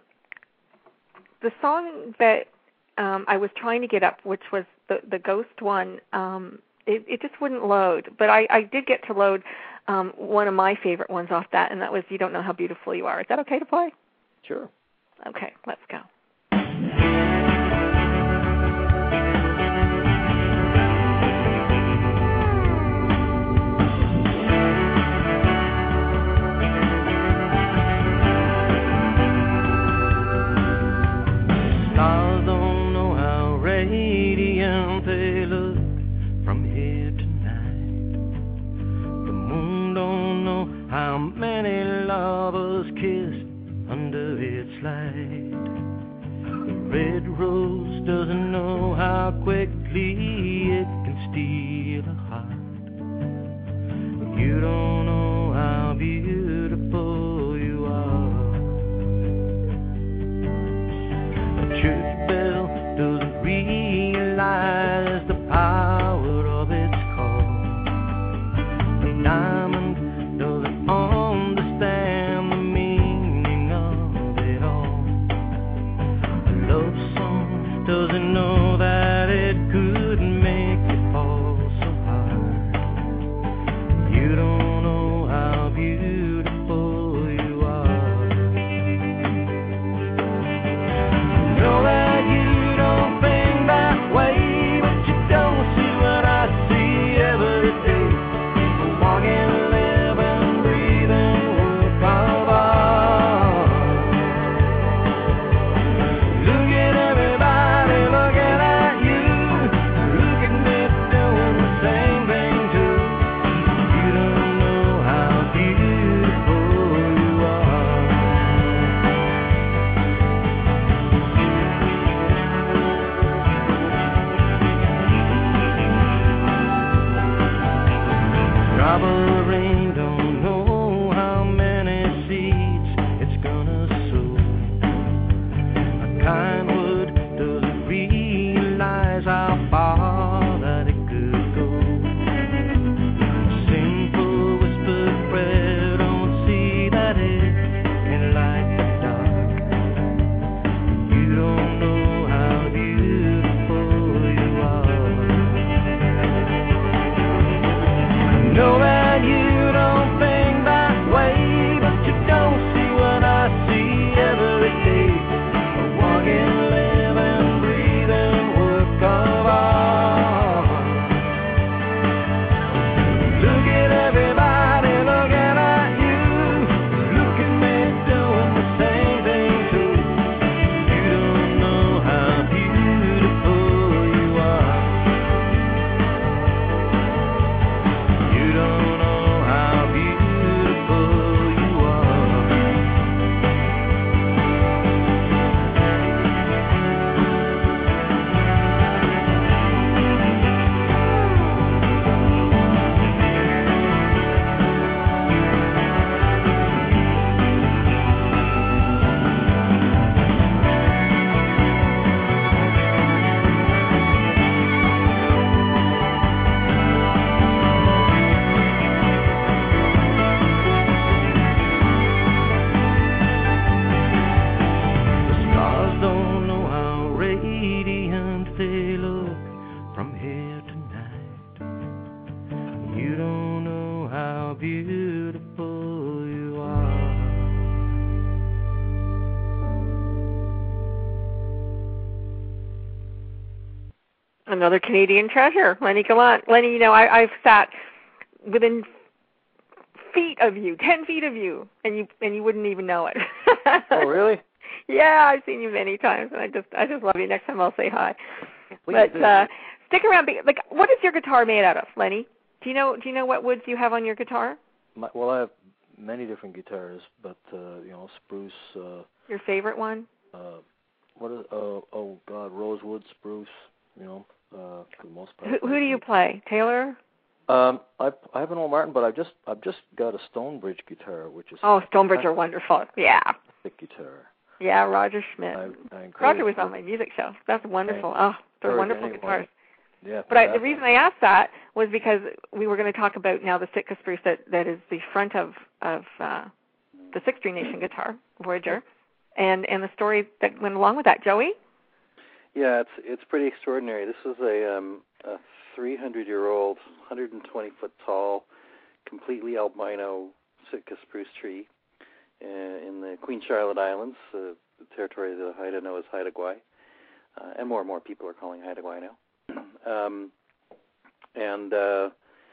the song that um, I was trying to get up, which was the the Ghost one, um, it, it just wouldn't load. But I, I did get to load um, one of my favorite ones off that, and that was You Don't Know How Beautiful You Are. Is that okay to play? Sure. Okay, let's go. Stars don't know how radiant they look from here tonight. The moon don't know how many lovers kissed under its light. The red rose doesn't know how quickly it can steal a heart. You don't know how beautiful you are. Church bell doesn't realize the power of its call. The diamond Barbara Rain don't know how many seeds it's gonna sow. A kind word doesn't realize how far that it could go. A simple whispered prayer don't see that it can light the dark. You don't know how beautiful you are. Know that you don't think that way, but you don't see what I see every day. A walking, living, breathing work of art. Look at everybody looking at you. Look at me doing the same thing too. You don't know how beautiful you are. You don't know how beautiful you are. The stars don't know how radiant they look from here tonight. You don't know how beautiful you are. Another Canadian treasure, Lenny Gallant. Lenny, you know, I, I've sat within feet of you, ten feet of you, and you and you wouldn't even know it. Oh, really? Yeah, I've seen you many times, and I just I just love you. Next time I'll say hi. Please but do. uh, stick around. be- Like, what is your guitar made out of, Lenny? Do you know Do you know what woods you have on your guitar? My, well, I have many different guitars, but uh, you know, spruce. Uh, Your favorite one? uh, what is? Oh, oh God, rosewood, spruce. You know, uh, for the most part. Who, who do you play? Taylor? Um, I I have an old Martin, but I've just I've just got a Stonebridge guitar, which is Oh, Stonebridge are wonderful. Yeah. thick guitar. Yeah, Roger Schmidt. I, I encourage Roger was on my music show. That's wonderful. Oh, they're encourage wonderful anyone. guitars. Yeah. But I, that- the reason I asked that was because we were going to talk about now the Sitka spruce that, that is the front of of uh, the Sixth Tree Nation guitar, Voyager, and and the story that went along with that. Joey? Yeah, it's it's pretty extraordinary. This is a um, a three hundred year old, one hundred twenty foot tall, completely albino Sitka spruce tree uh, in the Queen Charlotte Islands, uh, the territory that Haida know as Haida Gwaii, uh, and more and more people are calling Haida Gwaii now. um, and uh,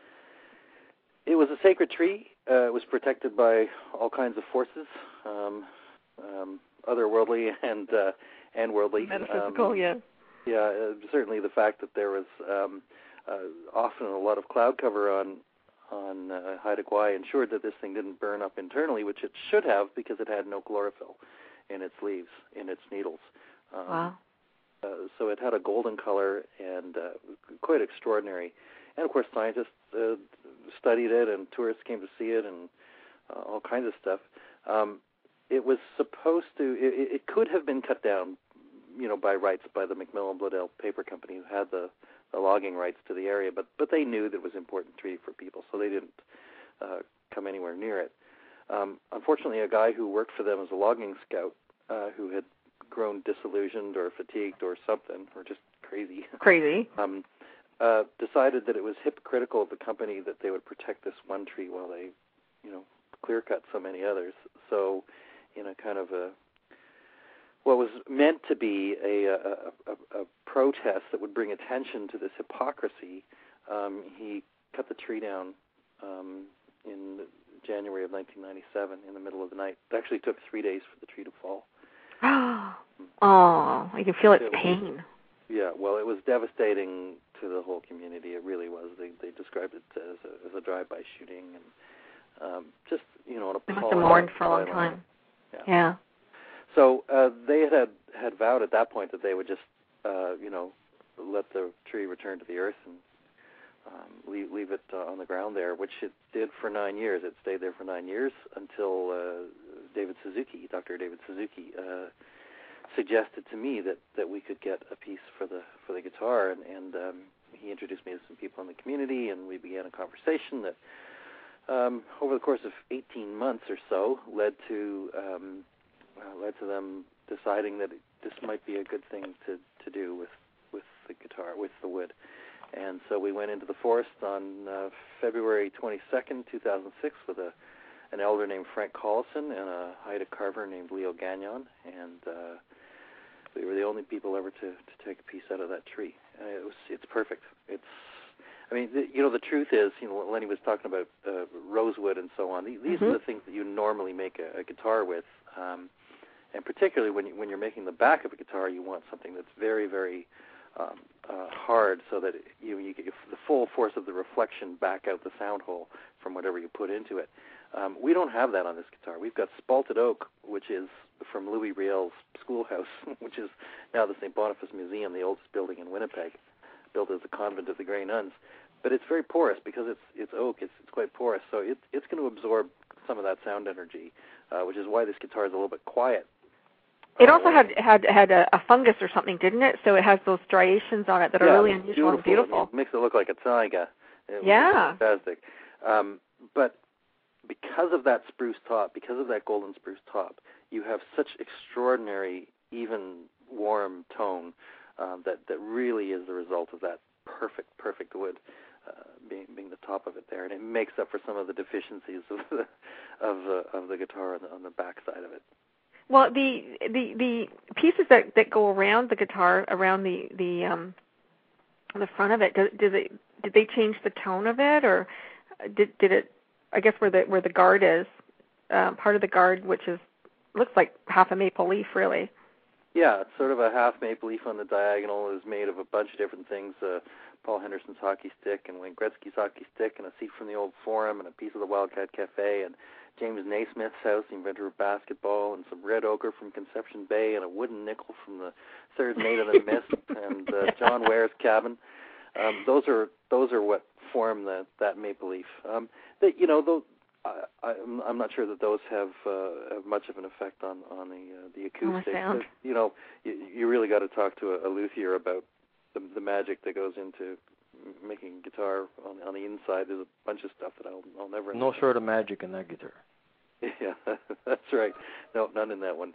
it was a sacred tree. Uh, it was protected by all kinds of forces, um, um, otherworldly and uh, and worldly. Metaphysical, um, yeah. Yeah, uh, certainly the fact that there was um, uh, often a lot of cloud cover on on uh, Haida Gwaii ensured that this thing didn't burn up internally, which it should have because it had no chlorophyll in its leaves, in its needles. Um, Wow. Uh, so it had a golden color and uh, quite extraordinary. And of course, scientists uh, studied it, and tourists came to see it, and uh, all kinds of stuff. Um, it was supposed to. It, it could have been cut down, you know, by rights by the Macmillan Bloedel Paper Company, who had the, the logging rights to the area, but but they knew that it was an important tree for people, so they didn't uh, come anywhere near it. Um, unfortunately, a guy who worked for them as a logging scout, uh, who had grown disillusioned or fatigued or something, or just crazy, Crazy. um, uh, decided that it was hypocritical of the company that they would protect this one tree while they, you know, clear cut so many others. So, in a kind of a what was meant to be a, a, a, a protest that would bring attention to this hypocrisy, um, he cut the tree down um, in January of nineteen ninety-seven in the middle of the night. It actually took three days for the tree to fall. Oh, you can feel its It was- pain. Yeah, well, it was devastating to the whole community. It really was. They they described it as a, as a drive-by shooting, and um, just, you know, an They must appalling have mourned for a long violence. time. Yeah. Yeah. So uh, they had, had had vowed at that point that they would just, uh, you know, let the tree return to the earth and um, leave, leave it uh, on the ground there, which it did for nine years. It stayed there for nine years until uh, David Suzuki, Doctor David Suzuki, uh, suggested to me that, that we could get a piece for the for the guitar, and, and um, he introduced me to some people in the community, and we began a conversation that um, over the course of eighteen months or so led to um, uh, led to them deciding that it, this might be a good thing to, to do with, with the guitar, with the wood. And so we went into the forest on uh, February twenty-second, two thousand six, with a an elder named Frank Collison and a Haida carver named Leo Gagnon, and uh, we were the only people ever to, to take a piece out of that tree. And it was it's perfect. It's I mean, the, you know, the truth is, you know, Lenny was talking about uh, rosewood and so on. These mm-hmm. are the things that you normally make a, a guitar with, um, and particularly when you, when you're making the back of a guitar, you want something that's very, very um, uh, hard, so that you you get the full force of the reflection back out the sound hole from whatever you put into it. Um, we don't have that on this guitar. We've got spalted oak, which is from Louis Riel's schoolhouse, which is now the Saint Boniface Museum, the oldest building in Winnipeg, built as a convent of the Grey Nuns. But it's very porous because it's it's oak. It's it's quite porous, so it, it's going to absorb some of that sound energy, uh, which is why this guitar is a little bit quiet. It also uh, had had had a, a fungus or something, didn't it? So it has those striations on it that yeah, are really unusual beautiful. and beautiful. It makes it look like a taiga. It yeah. Fantastic. Um, but because of that spruce top, because of that golden spruce top, you have such extraordinary, even, warm tone um, that, that really is the result of that perfect, perfect wood uh, being being the top of it there, and it makes up for some of the deficiencies of the of the of the guitar on the, on the back side of it. Well, the the the pieces that, that go around the guitar, around the the um the front of it, does, does it did they change the tone of it, or did did it? I guess where the where the guard is, uh, part of the guard, which is looks like half a maple leaf, really. Yeah, it's sort of a half maple leaf on the diagonal. It is made of a bunch of different things: uh, Paul Henderson's hockey stick, and Wayne Gretzky's hockey stick, and a seat from the old Forum, and a piece of the Wildcat Cafe, and James Naismith's house, the inventor of basketball, and some red ochre from Conception Bay, and a wooden nickel from the Third Mate of the Mist, and uh, John Ware's cabin. Um, those are those are what form the, that maple leaf. Um, that you know, those, I, I'm, I'm not sure that those have, uh, have much of an effect on on the uh, the acoustics. Oh, you know, you, you really got to talk to a, a luthier about the, the magic that goes into making guitar on, on the inside. There's a bunch of stuff that I'll, I'll never. No understand. sort of magic in that guitar. Yeah, that's right. No, none in that one.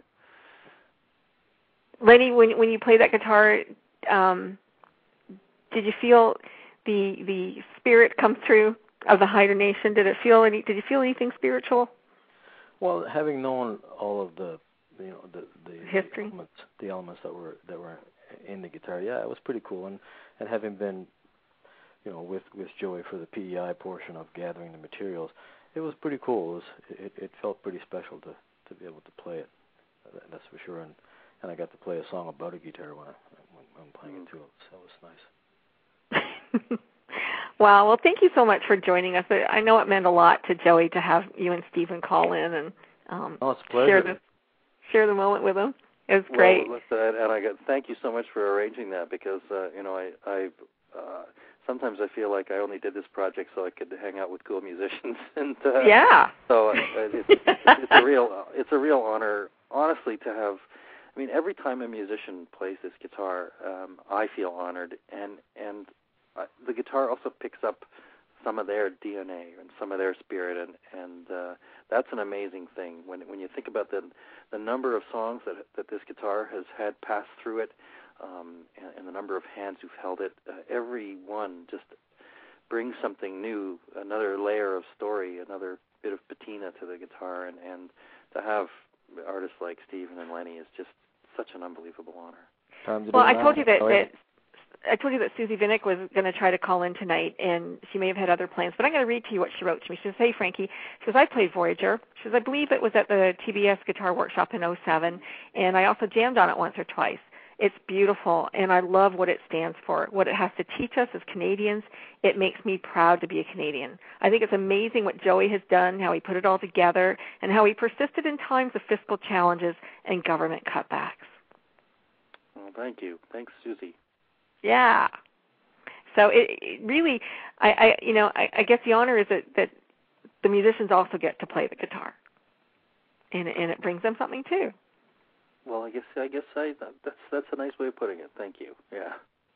Lenny, when when you play that guitar, um, did you feel the the spirit come through of the Haida Nation? Did it feel any? Did you feel anything spiritual? Well, having known all of the, you know, the the history, the elements, the elements that were that were in the guitar, yeah, it was pretty cool. And and having been, you know, with with Joey for the P E I portion of gathering the materials, it was pretty cool. It was, it, it felt pretty special to, to be able to play it. That's for sure. And and I got to play a song about a guitar when I when, when I'm playing it too. So it was nice. Wow. Well, thank you so much for joining us. I know it meant a lot to Joey to have you and Stephen call in and um, oh, it's a pleasure. share the share the moment with him. It was great. Well, listen, and I got thank you so much for arranging that, because uh, you know I I uh, sometimes I feel like I only did this project so I could hang out with cool musicians, and uh, yeah. So uh, it's, it's, it's a real it's a real honor, honestly, to have. I mean, every time a musician plays this guitar, um, I feel honored, and and uh, the guitar also picks up some of their D N A and some of their spirit, and and uh, that's an amazing thing. When when you think about the the number of songs that that this guitar has had passed through it, um, and, and the number of hands who've held it, uh, every one just brings something new, another layer of story, another bit of patina to the guitar, and and to have artists like Stephen and Lenny is just such an unbelievable honor. Well, I told you that, that I told you that Susie Vinnick was going to try to call in tonight, and she may have had other plans. But I'm going to read to you what she wrote to me. She says, "Hey, Frankie," she says, "I played Voyager." She says, "I believe it was at the T B S Guitar Workshop in oh seven, and I also jammed on it once or twice. It's beautiful, and I love what it stands for, what it has to teach us as Canadians. It makes me proud to be a Canadian. I think it's amazing what Joey has done, how he put it all together, and how he persisted in times of fiscal challenges and government cutbacks." Well, thank you. Thanks, Susie. Yeah. So it, it really, I, I, you know, I, I guess the honor is that, that the musicians also get to play the guitar, and and it brings them something too. Well, I guess I guess I that's that's a nice way of putting it. Thank you. Yeah.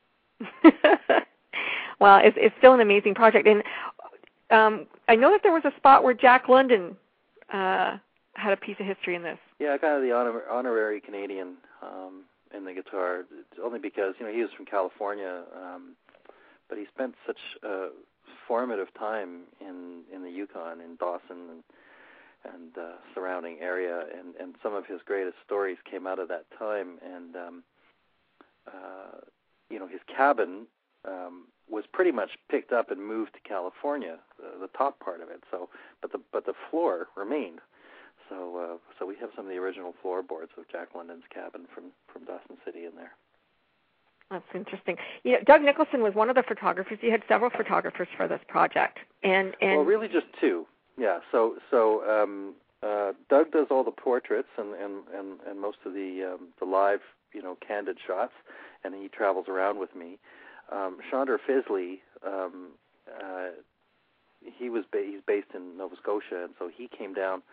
Well, it's it's still an amazing project, and um, I know that there was a spot where Jack London uh, had a piece of history in this. Yeah, kind of the honor, honorary Canadian um, in the guitar, only because you know he was from California, um, but he spent such a formative time in in the Yukon, in Dawson, and and uh, surrounding area, and, and some of his greatest stories came out of that time. And um, uh, you know, his cabin um, was pretty much picked up and moved to California, uh, the top part of it. So, but the but the floor remained. So, uh, so we have some of the original floorboards of Jack London's cabin from from Dawson City in there. That's interesting. Yeah, Doug Nicholson was one of the photographers. You had several photographers for this project, and and well, really just two. Yeah, so so um, uh, Doug does all the portraits and, and, and, and most of the um, the live, you know, candid shots, and he travels around with me. Um, Chandra Fisley, um, uh, he was ba- he's based in Nova Scotia, and so he came down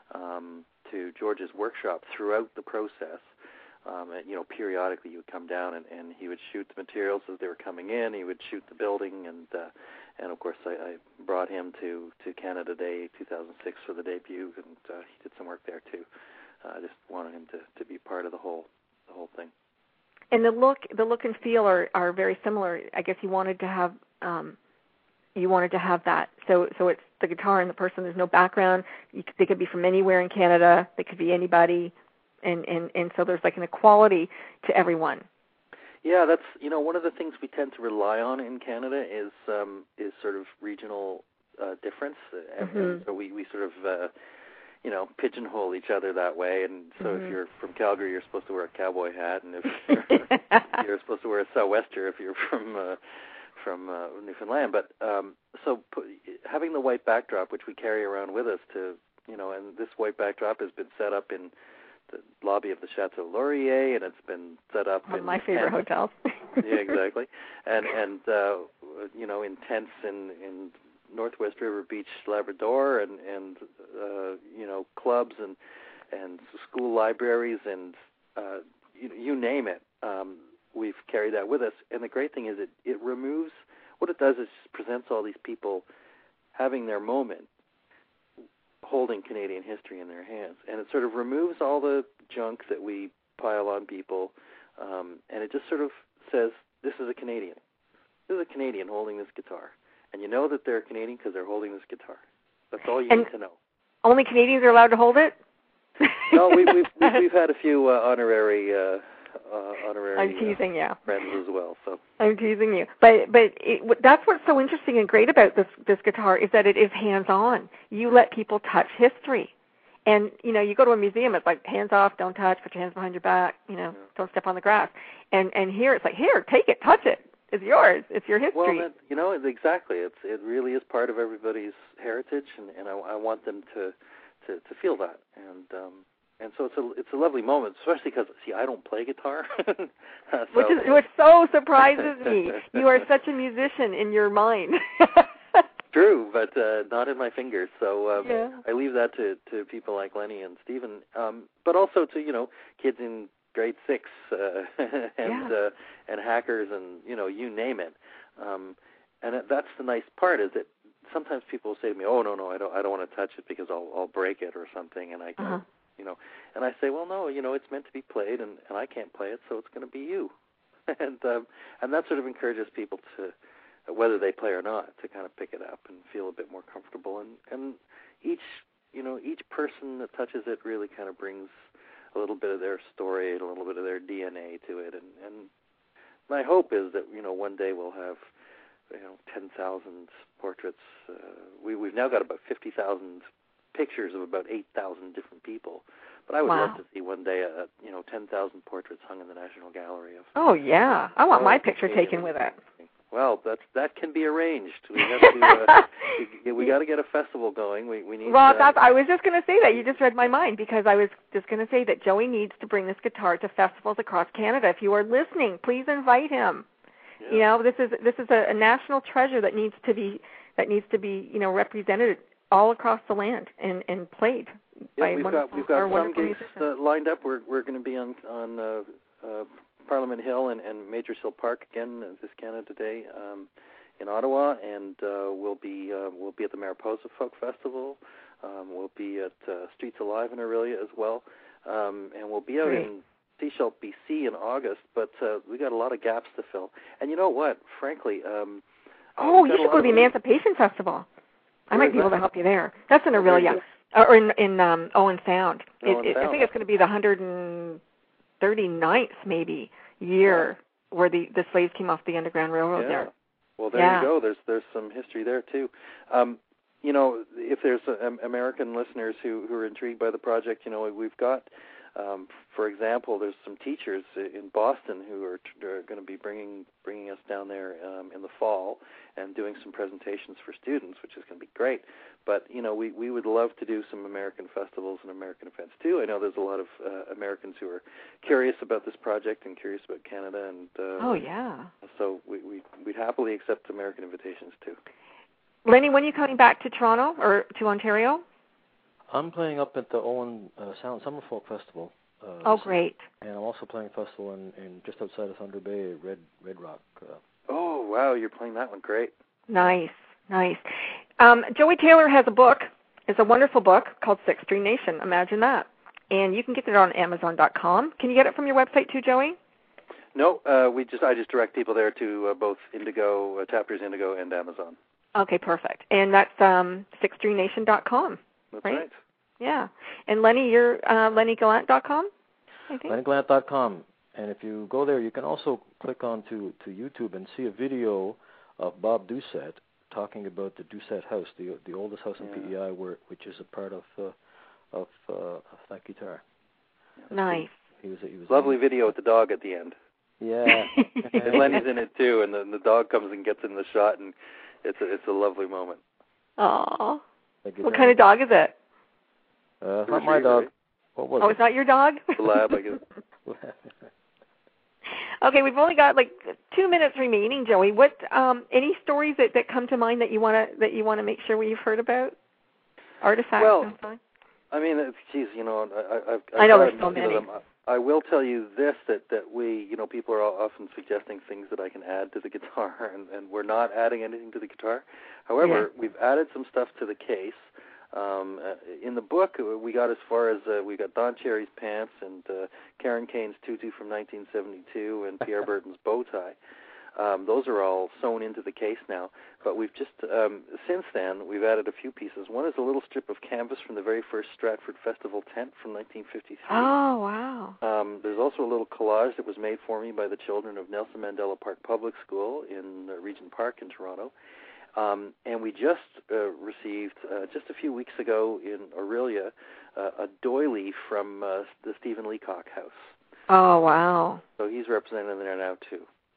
um, to George's workshop throughout the process. Um, and, you know, periodically he would come down and, and he would shoot the materials as they were coming in. He would shoot the building, and uh, and of course I, I brought him to, to Canada Day two thousand six for the debut, and uh, he did some work there too. I uh, just wanted him to, to be part of the whole the whole thing. And the look the look and feel are, are very similar. I guess you wanted to have um, you wanted to have that. So so it's the guitar and the person. There's no background. You, they could be from anywhere in Canada. They could be anybody. And, and, and so there's like an equality to everyone. Yeah, that's, you know, one of the things we tend to rely on in Canada is um, is sort of regional uh, difference. And, mm-hmm. and so we, we sort of, uh, you know, pigeonhole each other that way. And so mm-hmm. if you're from Calgary, you're supposed to wear a cowboy hat. And if you're, you're supposed to wear a sou'wester if you're from uh, from uh, Newfoundland. But um, so put, having the white backdrop, which we carry around with us to, you know, and this white backdrop has been set up in the lobby of the Chateau Laurier, and it's been set up One in of my favorite tents. hotels. Yeah, exactly. And and uh, you know, in tents in in Northwest River Beach, Labrador, and and uh, you know, clubs and and school libraries, and uh, you you name it. Um, we've carried that with us. And the great thing is, it it removes what it does is presents all these people having their moment, holding Canadian history in their hands, and it sort of removes all the junk that we pile on people, um, and it just sort of says, this is a Canadian. This is a Canadian holding this guitar, and you know that they're Canadian because they're holding this guitar. That's all you and need to know. Only Canadians are allowed to hold it? No, we, we've, we've we've had a few uh, honorary uh, uh, honorary I'm teasing uh, you. friends as well. So I'm teasing you, but but it, that's what's so interesting and great about this this guitar is that it is hands-on. You let people touch history, and you know you go to a museum, it's like hands off, don't touch, put your hands behind your back, you know, yeah. don't step on the grass. And and here it's like here, take it, touch it, it's yours, it's your history. Well, that, you know, exactly. It's it really is part of everybody's heritage, and, and I, I want them to, to, to feel that, and. Um, And so it's a it's a lovely moment, especially because see I don't play guitar, uh, so. which is which so surprises me. You are such a musician in your mind. True, but uh, not in my fingers. So um, yeah. I leave that to, to people like Lenny and Stephen, um, but also to you know kids in grade six uh, and yeah. uh, and hackers and you know you name it. Um, and that's the nice part is that sometimes people say to me, "Oh no no I don't I don't want to touch it because I'll I'll break it or something," and I go. Uh-huh. You know, and I say, well, no, you know, it's meant to be played, and, and I can't play it, so it's going to be you, and um, and that sort of encourages people to, whether they play or not, to kind of pick it up and feel a bit more comfortable, and and each you know each person that touches it really kind of brings a little bit of their story and a little bit of their D N A to it, and and my hope is that you know one day we'll have you know ten thousand portraits. Uh, we we've now got about fifty thousand. Pictures of about eight thousand different people. But I would wow. love to see one day, a, you know, ten thousand portraits hung in the National Gallery. Of, oh, yeah. I want oh, my picture taken with it. Well, that's, that can be arranged. We have to, uh, we, we got to get a festival going. We, we need Well, uh, that's, I was just going to say that. You just read my mind because I was just going to say that Joey needs to bring this guitar to festivals across Canada. If you are listening, please invite him. Yeah. You know, this is this is a, a national treasure that needs to be that needs to be you know represented all across the land and, and played yeah, by we've wonderful, got we've got some gigs musicians. uh, lined up. We're we're going to be on on uh, uh, Parliament Hill and, and Majors Hill Park again uh, this Canada Day um, in Ottawa, and uh, we'll be uh, we'll be at the Mariposa Folk Festival. Um, we'll be at uh, Streets Alive in Orillia as well, um, and we'll be out Great. in Sechelt, B C in August. But uh, we got a lot of gaps to fill. And you know what? Frankly, um, oh, you should go to the Emancipation Festival. I might be able to help you there. That's in Orillia, or in in um, Owen Sound. Owen it, it, Sound. I think it's going to be the one hundred thirty-ninth maybe year yeah. where the, the slaves came off the Underground Railroad yeah. there. Well, there yeah. you go. There's there's some history there too. Um, you know, if there's um, American listeners who, who are intrigued by the project, you know, we've got, um, for example, there's some teachers in Boston who are, are going to be bringing bringing us down there um, in the fall and doing some presentations for students, which is going to be great. But, you know, we, we would love to do some American festivals and American events, too. I know there's a lot of uh, Americans who are curious about this project and curious about Canada. and uh, Oh, yeah. So we, we, we'd happily accept American invitations, too. Lenny, when are you coming back to Toronto or to Ontario? I'm playing up at the Owen uh, Sound Summer Folk Festival. Uh, oh, great. And I'm also playing a festival in, in just outside of Thunder Bay, Red Red Rock. Uh, oh, wow, you're playing that one. Great. Nice, nice. Um, Joey Taylor has a book. It's a wonderful book called Sixth Stream Nation. Imagine that. And you can get it on Amazon dot com. Can you get it from your website too, Joey? No, uh, we just I just direct people there to uh, both Indigo, uh, Tapper's Indigo, and Amazon. Okay, perfect. And that's um, sixth stream nation dot com. That's right. right. Yeah. And Lenny, you're uh, Lenny Gallant dot com, I think? Lenny Gallant dot com. And if you go there, you can also click on to, to YouTube and see a video of Bob Doucette talking about the Doucette House, the the oldest house in yeah. P E I, where, which is a part of uh, of, uh, of that guitar. Nice. He was, he was Lovely video with the dog at the end. Yeah. And Lenny's in it too, and then the dog comes and gets in the shot, and it's a, it's a lovely moment. Aw. What kind of dog is it? Uh, it's not my dog. What was oh, it? it's not your dog? The lab, I guess. Okay, we've only got like two minutes remaining, Joey. What um, any stories that, that come to mind that you want to that you want to make sure we've heard about? Artifacts. Well, and so I mean, it's, geez, you know, I, I've, I've I know got there's so many. them. I will tell you this, that, that we, you know, people are often suggesting things that I can add to the guitar, and, and we're not adding anything to the guitar. However, yeah. we've added some stuff to the case. Um, uh, in the book, we got as far as, uh, we got Don Cherry's pants and uh, Karen Kane's tutu from nineteen seventy-two and Pierre Burton's bow tie. Um, those are all sewn into the case now. But we've just, um, since then, we've added a few pieces. One is a little strip of canvas from the very first Stratford Festival tent from nineteen fifty-three. Oh, wow. Um, there's also a little collage that was made for me by the children of Nelson Mandela Park Public School in uh, Regent Park in Toronto. Um, and we just uh, received, uh, just a few weeks ago in Orillia, uh, a doily from uh, the Stephen Leacock House. Oh, wow. So he's represented there now, too.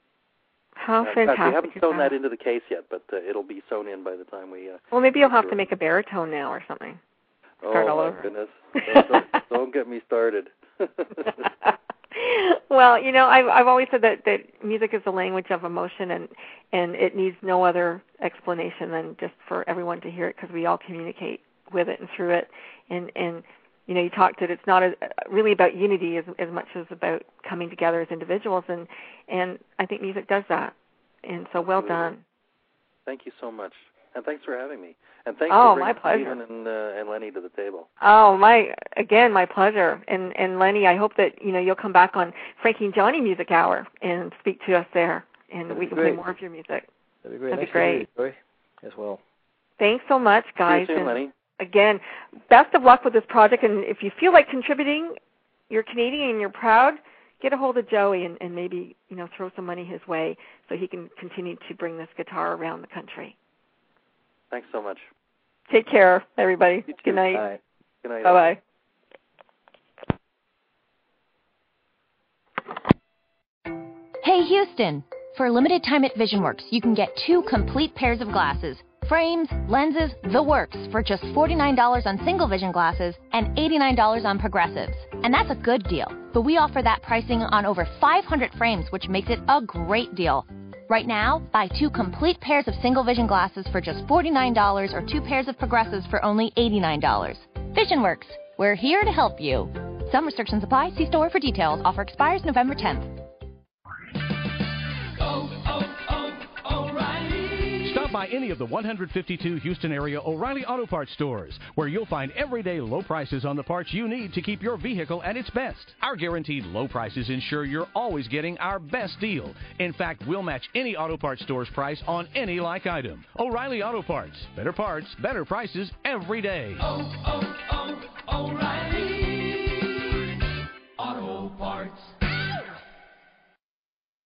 How uh, fantastic. We haven't sewn that? that into the case yet, but uh, it'll be sewn in by the time we... Uh, well, maybe you'll have to make a baritone now or something. Start oh, all my over. goodness. Don't, don't, don't get me started. Well, you know, I've I've always said that, that music is the language of emotion, and and it needs no other explanation than just for everyone to hear it, because we all communicate with it and through it. And and you know, you talked that it's not a, really about unity as as much as about coming together as individuals, and and I think music does that. And so, well done. Thank you so much, and thanks for having me. And thanks oh, for my bringing pleasure. Stephen and, uh, and Lenny to the table. Oh, my, again, my pleasure. And and Lenny, I hope that, you know, you'll come back on Frankie and Johnny Music Hour and speak to us there, and That'd we can great. play more of your music. That'd be great. That'd nice be great. To meet you, as well. Thanks so much, guys. See you soon, and Lenny. Again, best of luck with this project, and if you feel like contributing, you're Canadian and you're proud, get a hold of Joey and, and maybe, you know, throw some money his way so he can continue to bring this guitar around the country. Thanks so much. Take care, everybody. Good night. Bye. Good night. Bye-bye. Hey, Houston. For a limited time at VisionWorks, you can get two complete pairs of glasses, frames, lenses, the works, for just forty-nine dollars on single vision glasses and eighty-nine dollars on progressives. And that's a good deal. But we offer that pricing on over five hundred frames, which makes it a great deal. Right now, buy two complete pairs of single vision glasses for just forty-nine dollars or two pairs of progressives for only eighty-nine dollars. VisionWorks, we're here to help you. Some restrictions apply. See store for details. Offer expires November tenth. Stop by any of the one hundred fifty-two Houston area O'Reilly Auto Parts stores, where you'll find everyday low prices on the parts you need to keep your vehicle at its best. Our guaranteed low prices ensure you're always getting our best deal. In fact, we'll match any auto parts store's price on any like item. O'Reilly Auto Parts. Better parts, better prices every day. Oh, oh, oh, O'Reilly Auto Parts.